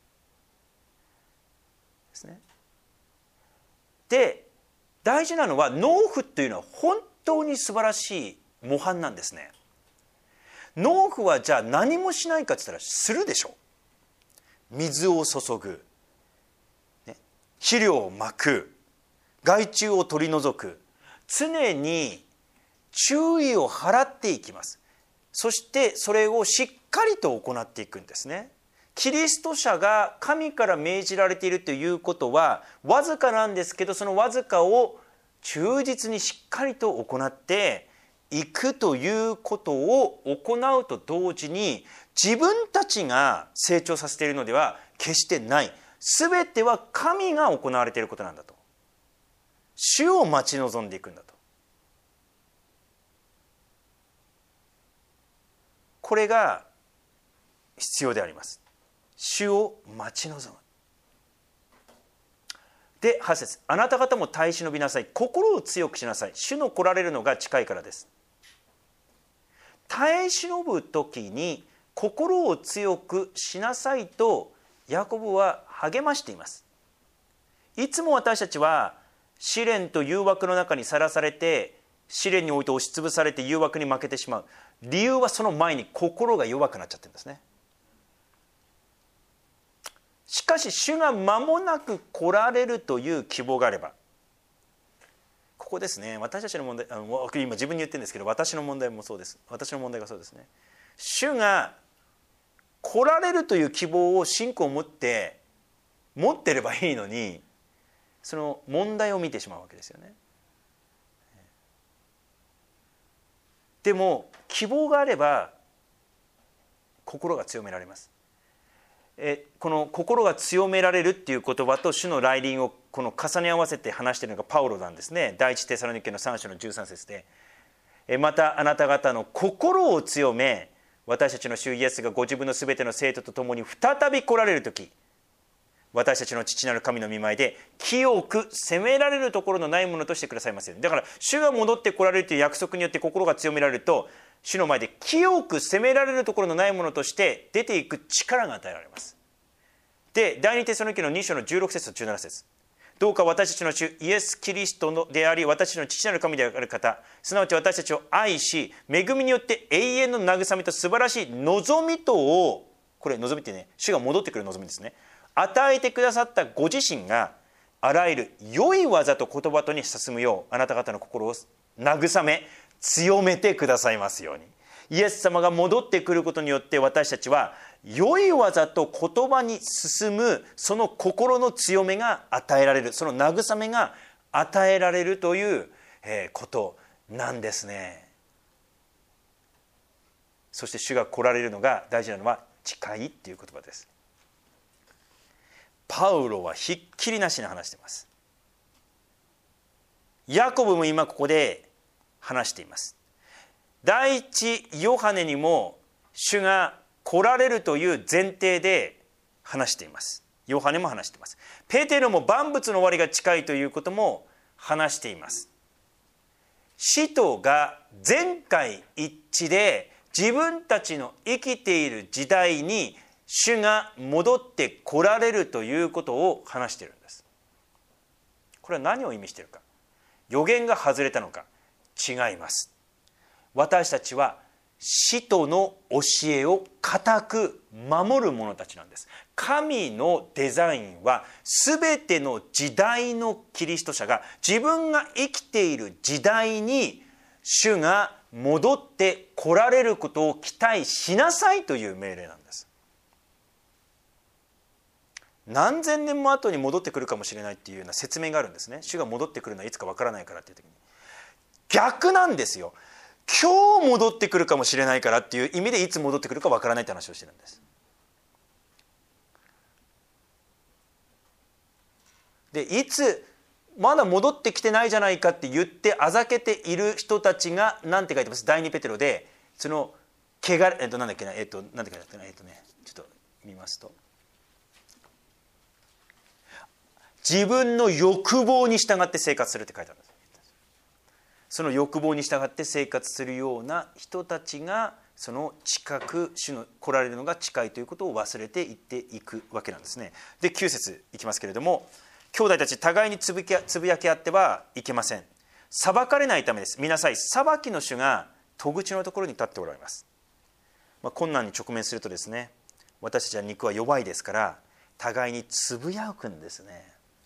ですね。で、大事なのは農夫というのは本当に素晴らしい模範なんですね。農夫はじゃあ何もしないかって言ったらするでしょう。水を注ぐ、ね、肥料をまく、害虫を取り除く、常に注意を払っていきます。そしてそれをしっかりと行っていくんですね。キリスト者が神から命じられているということはわずかなんですけど、そのわずかを忠実にしっかりと行っていくということを行うと同時に、自分たちが成長させているのでは決してない。すべては神が行われていることなんだと。主を待ち望んでいくんだと。これが必要であります。主を待ち望む。で、8節、あなた方も耐え忍びなさい。心を強くしなさい。主の来られるのが近いからです。耐え忍ぶ時に心を強くしなさいとヤコブは励ましています。いつも私たちは試練と誘惑の中にさらされて、試練において押しつぶされて誘惑に負けてしまう。理由はその前に心が弱くなっちゃってるんですね。しかし主が間もなく来られるという希望があれば、ここですね、私たちの問題、今自分に言ってるんですけど、私の問題もそうです。私の問題がそうですね。主が来られるという希望を信仰を持ってればいいのに、その問題を見てしまうわけですよね。でも希望があれば心が強められます。この心が強められるっていう言葉と主の来臨をこの重ね合わせて話しているのがパウロなんですね。第一テサロニケの3章の13節で、またあなた方の心を強め、私たちの主イエスがご自分のすべての生徒と共に再び来られる時、私たちの父なる神の御前で清く責められるところのないものとしてくださいますように。だから主が戻って来られるという約束によって心が強められると、主の前で清く責められるところのないものとして出ていく力が与えられます。で、第二テサロニケの2章の16節と17節、どうか私たちの主イエス・キリストであり、私たちの父なる神である方、すなわち私たちを愛し、恵みによって永遠の慰めと素晴らしい望みとを、これ望みってね、主が戻ってくる望みですね、与えてくださったご自身があらゆる良い技と言葉とに進むよう、あなた方の心を慰め強めてくださいますように。イエス様が戻ってくることによって、私たちは良い技と言葉に進むその心の強めが与えられる、その慰めが与えられるということなんですね。そして主が来られるのが大事なのは近いっていう言葉です。パウロはひっきりなしに話しています。ヤコブも今ここで話しています。第一ヨハネにも主が来られるという前提で話しています。ヨハネも話しています。ペテロも万物の終わりが近いということも話しています。使徒が全会一致で自分たちの生きている時代に主が戻って来られるということを話しているんです。これは何を意味しているか。予言が外れたのか。違います。私たちは使徒の教えを固く守る者たちなんです。神のデザインはすべての時代のキリスト者が自分が生きている時代に主が戻って来られることを期待しなさいという命令なんです。何千年も後に戻ってくるかもしれないっていうような説明があるんですね。主が戻ってくるのはいつかわからないからっていう時に。逆なんですよ。今日戻ってくるかもしれないからっていう意味でいつ戻ってくるかわからないって話をしてるんです。でいつまだ戻ってきてないじゃないかって言ってあざけている人たちが何て書いてます。第2ペテロでその汚れなんだっけななんて書いてあったかなちょっと見ますと、自分の欲望に従って生活するって書いてあるんです。その欲望に従って生活するような人たちがその近く主の来られるのが近いということを忘れていっていくわけなんですね。で9節いきますけれども、兄弟たち互いにつぶやき合ってはいけません。裁かれないためです。見なさい、裁きの主が戸口のところに立っておられます。困難に直面するとですね、私たちは肉は弱いですから互いにつぶやくんですね。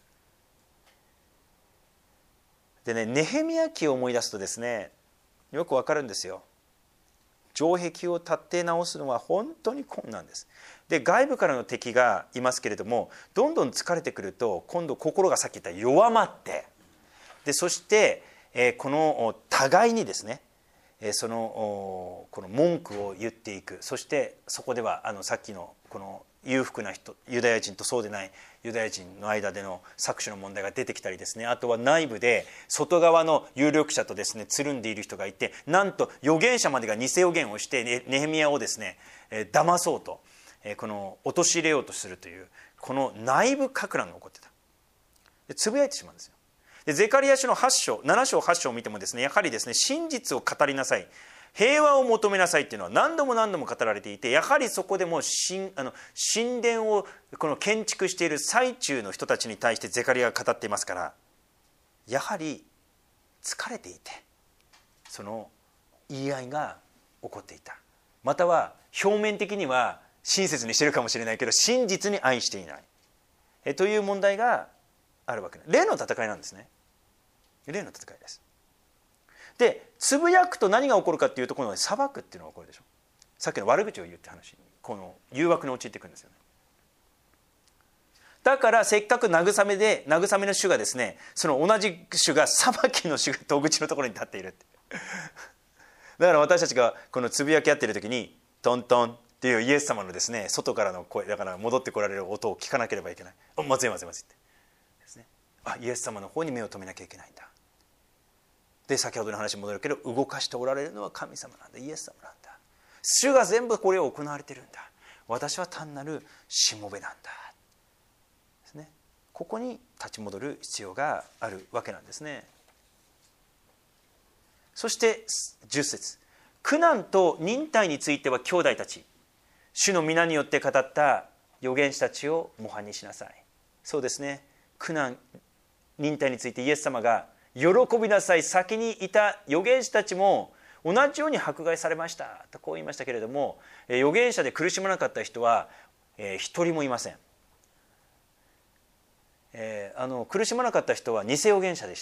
でね、ネヘミヤ記を思い出すとですね、よくわかるんですよ。城壁を建て直すのは本当に困難です。で外部からの敵がいますけれども、どんどん疲れてくると今度心がさっき言った弱まって、でそして、この互いにですね、この文句を言っていく。そしてそこではさっきのこの裕福な人、ユダヤ人とそうでないユダヤ人の間での搾取の問題が出てきたりですね、あとは内部で外側の有力者とですねつるんでいる人がいて、なんと預言者までが偽預言をしてネヘミヤをですね騙そうと、この陥れようとするというこの内部撹乱が起こってた。でつぶやいてしまうんですよ。でゼカリヤ書の7章8章を見てもですね、やはりですね真実を語りなさい、平和を求めなさいっていうのは何度も何度も語られていて、やはりそこでも神殿をこの建築している最中の人たちに対してゼカリヤが語っていますから、やはり疲れていてその言い合いが起こっていた。または表面的には親切にしてるかもしれないけど真実に愛していないという問題があるわけです。霊の戦いなんですね。霊の戦いです。でつぶやくと何が起こるかっていうと、この裁くっていうのが起こるでしょ。さっきの悪口を言うって話にこの誘惑に陥っていくんですよね。だからせっかく慰めの主がですね、その同じ主が裁きの主が戸口のところに立っているってだから私たちがこのつぶやき合っている時にトントンっていうイエス様のですね外からの声だから、戻ってこられる音を聞かなければいけない。まずいってですね、イエス様の方に目を留めなきゃいけないんだ。で先ほどの話に戻るけど、動かしておられるのは神様なんだ、イエス様なんだ。主が全部これを行われているんだ。私は単なるしもべなんだですね。ここに立ち戻る必要があるわけなんですね。そして10節、苦難と忍耐については兄弟たち、主の皆によって語った預言者たちを模範にしなさい。そうですね、苦難忍耐についてイエス様が喜びなさい、先にいた預言者たちも同じように迫害されましたとこう言いましたけれども、預言者で苦しまなかった人は一人もいません。苦しまなかった人は偽預言者でした。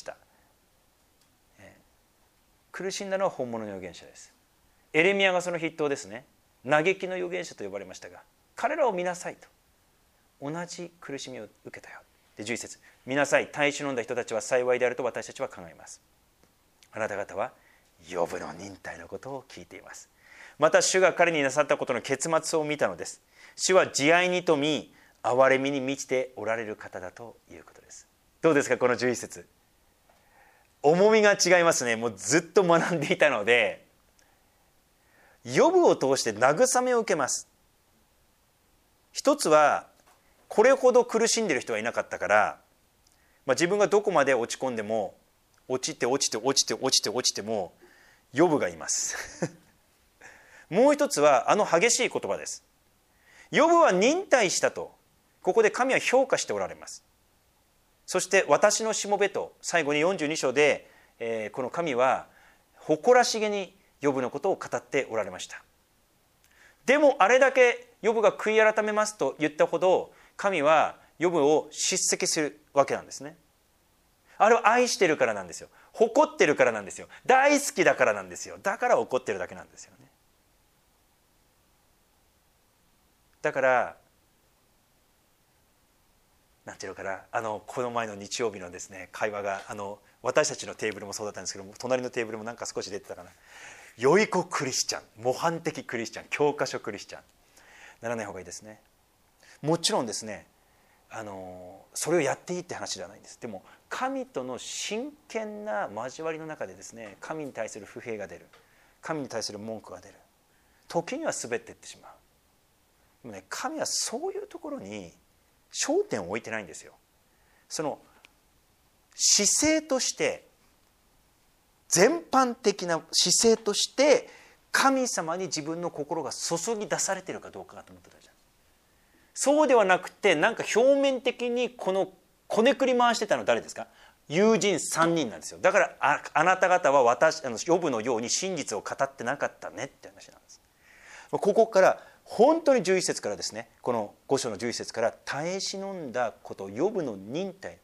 苦しんだのは本物の預言者です。エレミヤがその筆頭ですね。嘆きの預言者と呼ばれましたが、彼らを見なさいと、同じ苦しみを受けたよ。で11節、見なさい、耐え忍んだ人たちは幸いであると私たちは考えます。あなた方はヨブの忍耐のことを聞いています。また主が彼になさったことの結末を見たのです。主は慈愛に富み憐れみに満ちておられる方だということです。どうですか、この11節、重みが違いますね。もうずっと学んでいたので、ヨブを通して慰めを受けます。一つはこれほど苦しんでいる人はいなかったから、自分がどこまで落ち込んでも落ちてもヨブがいますもう一つは激しい言葉です。ヨブは忍耐したと、ここで神は評価しておられます。そして私のしもべと、最後に42章で、この神は誇らしげにヨブのことを語っておられました。でもあれだけヨブが悔い改めますと言ったほど、神はヨブを叱責するわけなんですね。あれは愛してるからなんですよ。誇ってるからなんですよ。大好きだからなんですよ。だから怒ってるだけなんですよね。だからなんていうのかな、この前の日曜日のですね会話が私たちのテーブルもそうだったんですけども、隣のテーブルもなんか少し出てたかな。良い子クリスチャン、模範的クリスチャン、教科書クリスチャンならない方がいいですね。もちろんですね、それをやっていいって話ではないんです。でも神との真剣な交わりの中でですね、神に対する不平が出る、神に対する文句が出る、時には滑っていってしまう。でもね、神はそういうところに焦点を置いてないんですよ。その姿勢として、全般的な姿勢として神様に自分の心が注ぎ出されているかどうかがと思ってたじゃん。そうではなくて、なんか表面的にこねくり回してたの誰ですか？友人3人なんですよ。だからあなた方はヨブのように真実を語ってなかったねって話なんです。ここから本当に11節からですね、この5章の11節から耐え忍んだこと、ヨブの忍耐、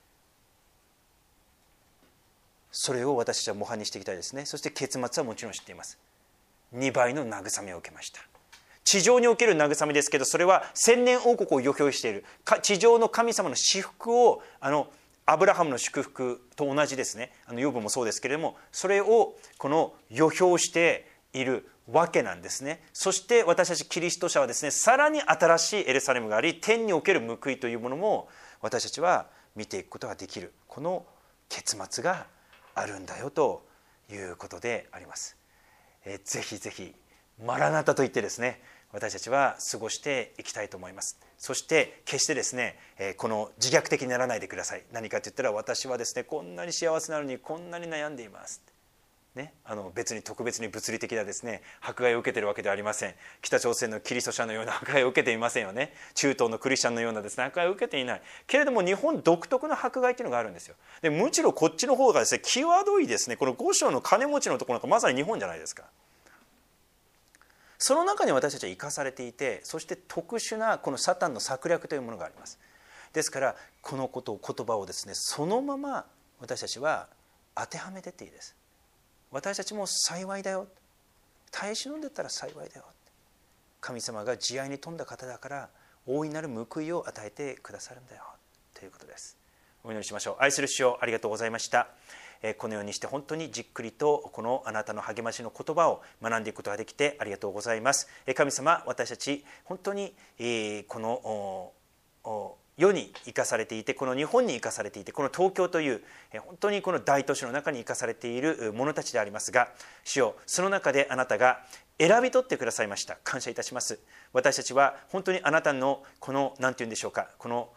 それを私たちは模範にしていきたいですね。そして結末はもちろん知っています。2倍の慰めを受けました。地上における慰めですけど、それは千年王国を予表している地上の神様の至福を、アブラハムの祝福と同じですね、ヨブもそうですけれども、それをこの予表しているわけなんですね。そして私たちキリスト者はですね、さらに新しいエルサレムがあり、天における報いというものも私たちは見ていくことができる、この結末があるんだよということであります。ぜひぜひマラナタと言ってですね、私たちは過ごしていきたいと思います。そして決してですね、この自虐的にならないでください。何かと言ったら、私はですねこんなに幸せなのにこんなに悩んでいますね、別に特別に物理的なですね迫害を受けているわけではありません。北朝鮮のキリスト者のような迫害を受けていませんよね。中東のクリスチャンのようなですね迫害を受けていない。けれども日本独特の迫害というのがあるんですよ。でむしろこっちの方がですね際どいですね、この5章の金持ちのところなんかまさに日本じゃないですか。その中に私たちは生かされていて、そして特殊なこのサタンの策略というものがあります。ですからこの言葉をですねそのまま私たちは当てはめてっていいです。私たちも幸いだよ、耐え忍んでったら幸いだよ、神様が慈愛に富んだ方だから大いなる報いを与えてくださるんだよということです。お祈りしましょう。愛する主よ、ありがとうございました。このようにして本当にじっくりとこのあなたの励ましの言葉を学んでいくことができてありがとうございます。神様、私たち本当にこの世に生かされていて、この日本に生かされていて、この東京という本当にこの大都市の中に生かされている者たちでありますが、主よ、その中であなたが選び取ってくださいました。感謝いたします。私たちは本当にあなたのこの何て言うんでしょうか、この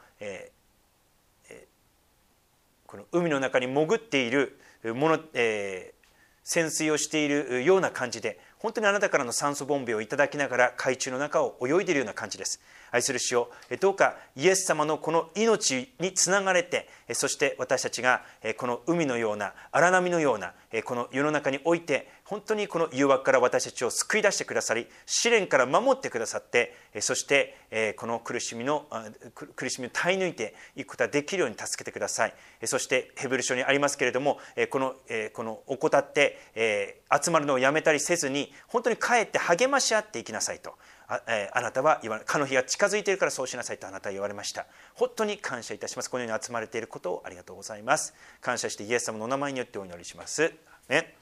海の中に潜っている潜水をしているような感じで、本当にあなたからの酸素ボンベをいただきながら海中の中を泳いでいるような感じです。愛する主よ、どうかイエス様のこの命につながれて、そして私たちがこの海のような荒波のようなこの世の中において、本当にこの誘惑から私たちを救い出してくださり、試練から守ってくださって、そしてこの苦しみを耐え抜いていくことができるように助けてください。そしてヘブル書にありますけれども、この怠って集まるのをやめたりせずに、本当に帰って励まし合っていきなさいとあなたは言われ、かの日が近づいているからそうしなさいとあなたは言われました。本当に感謝いたします。このように集まれていることをありがとうございます。感謝してイエス様のお名前によってお祈りします。アーメン。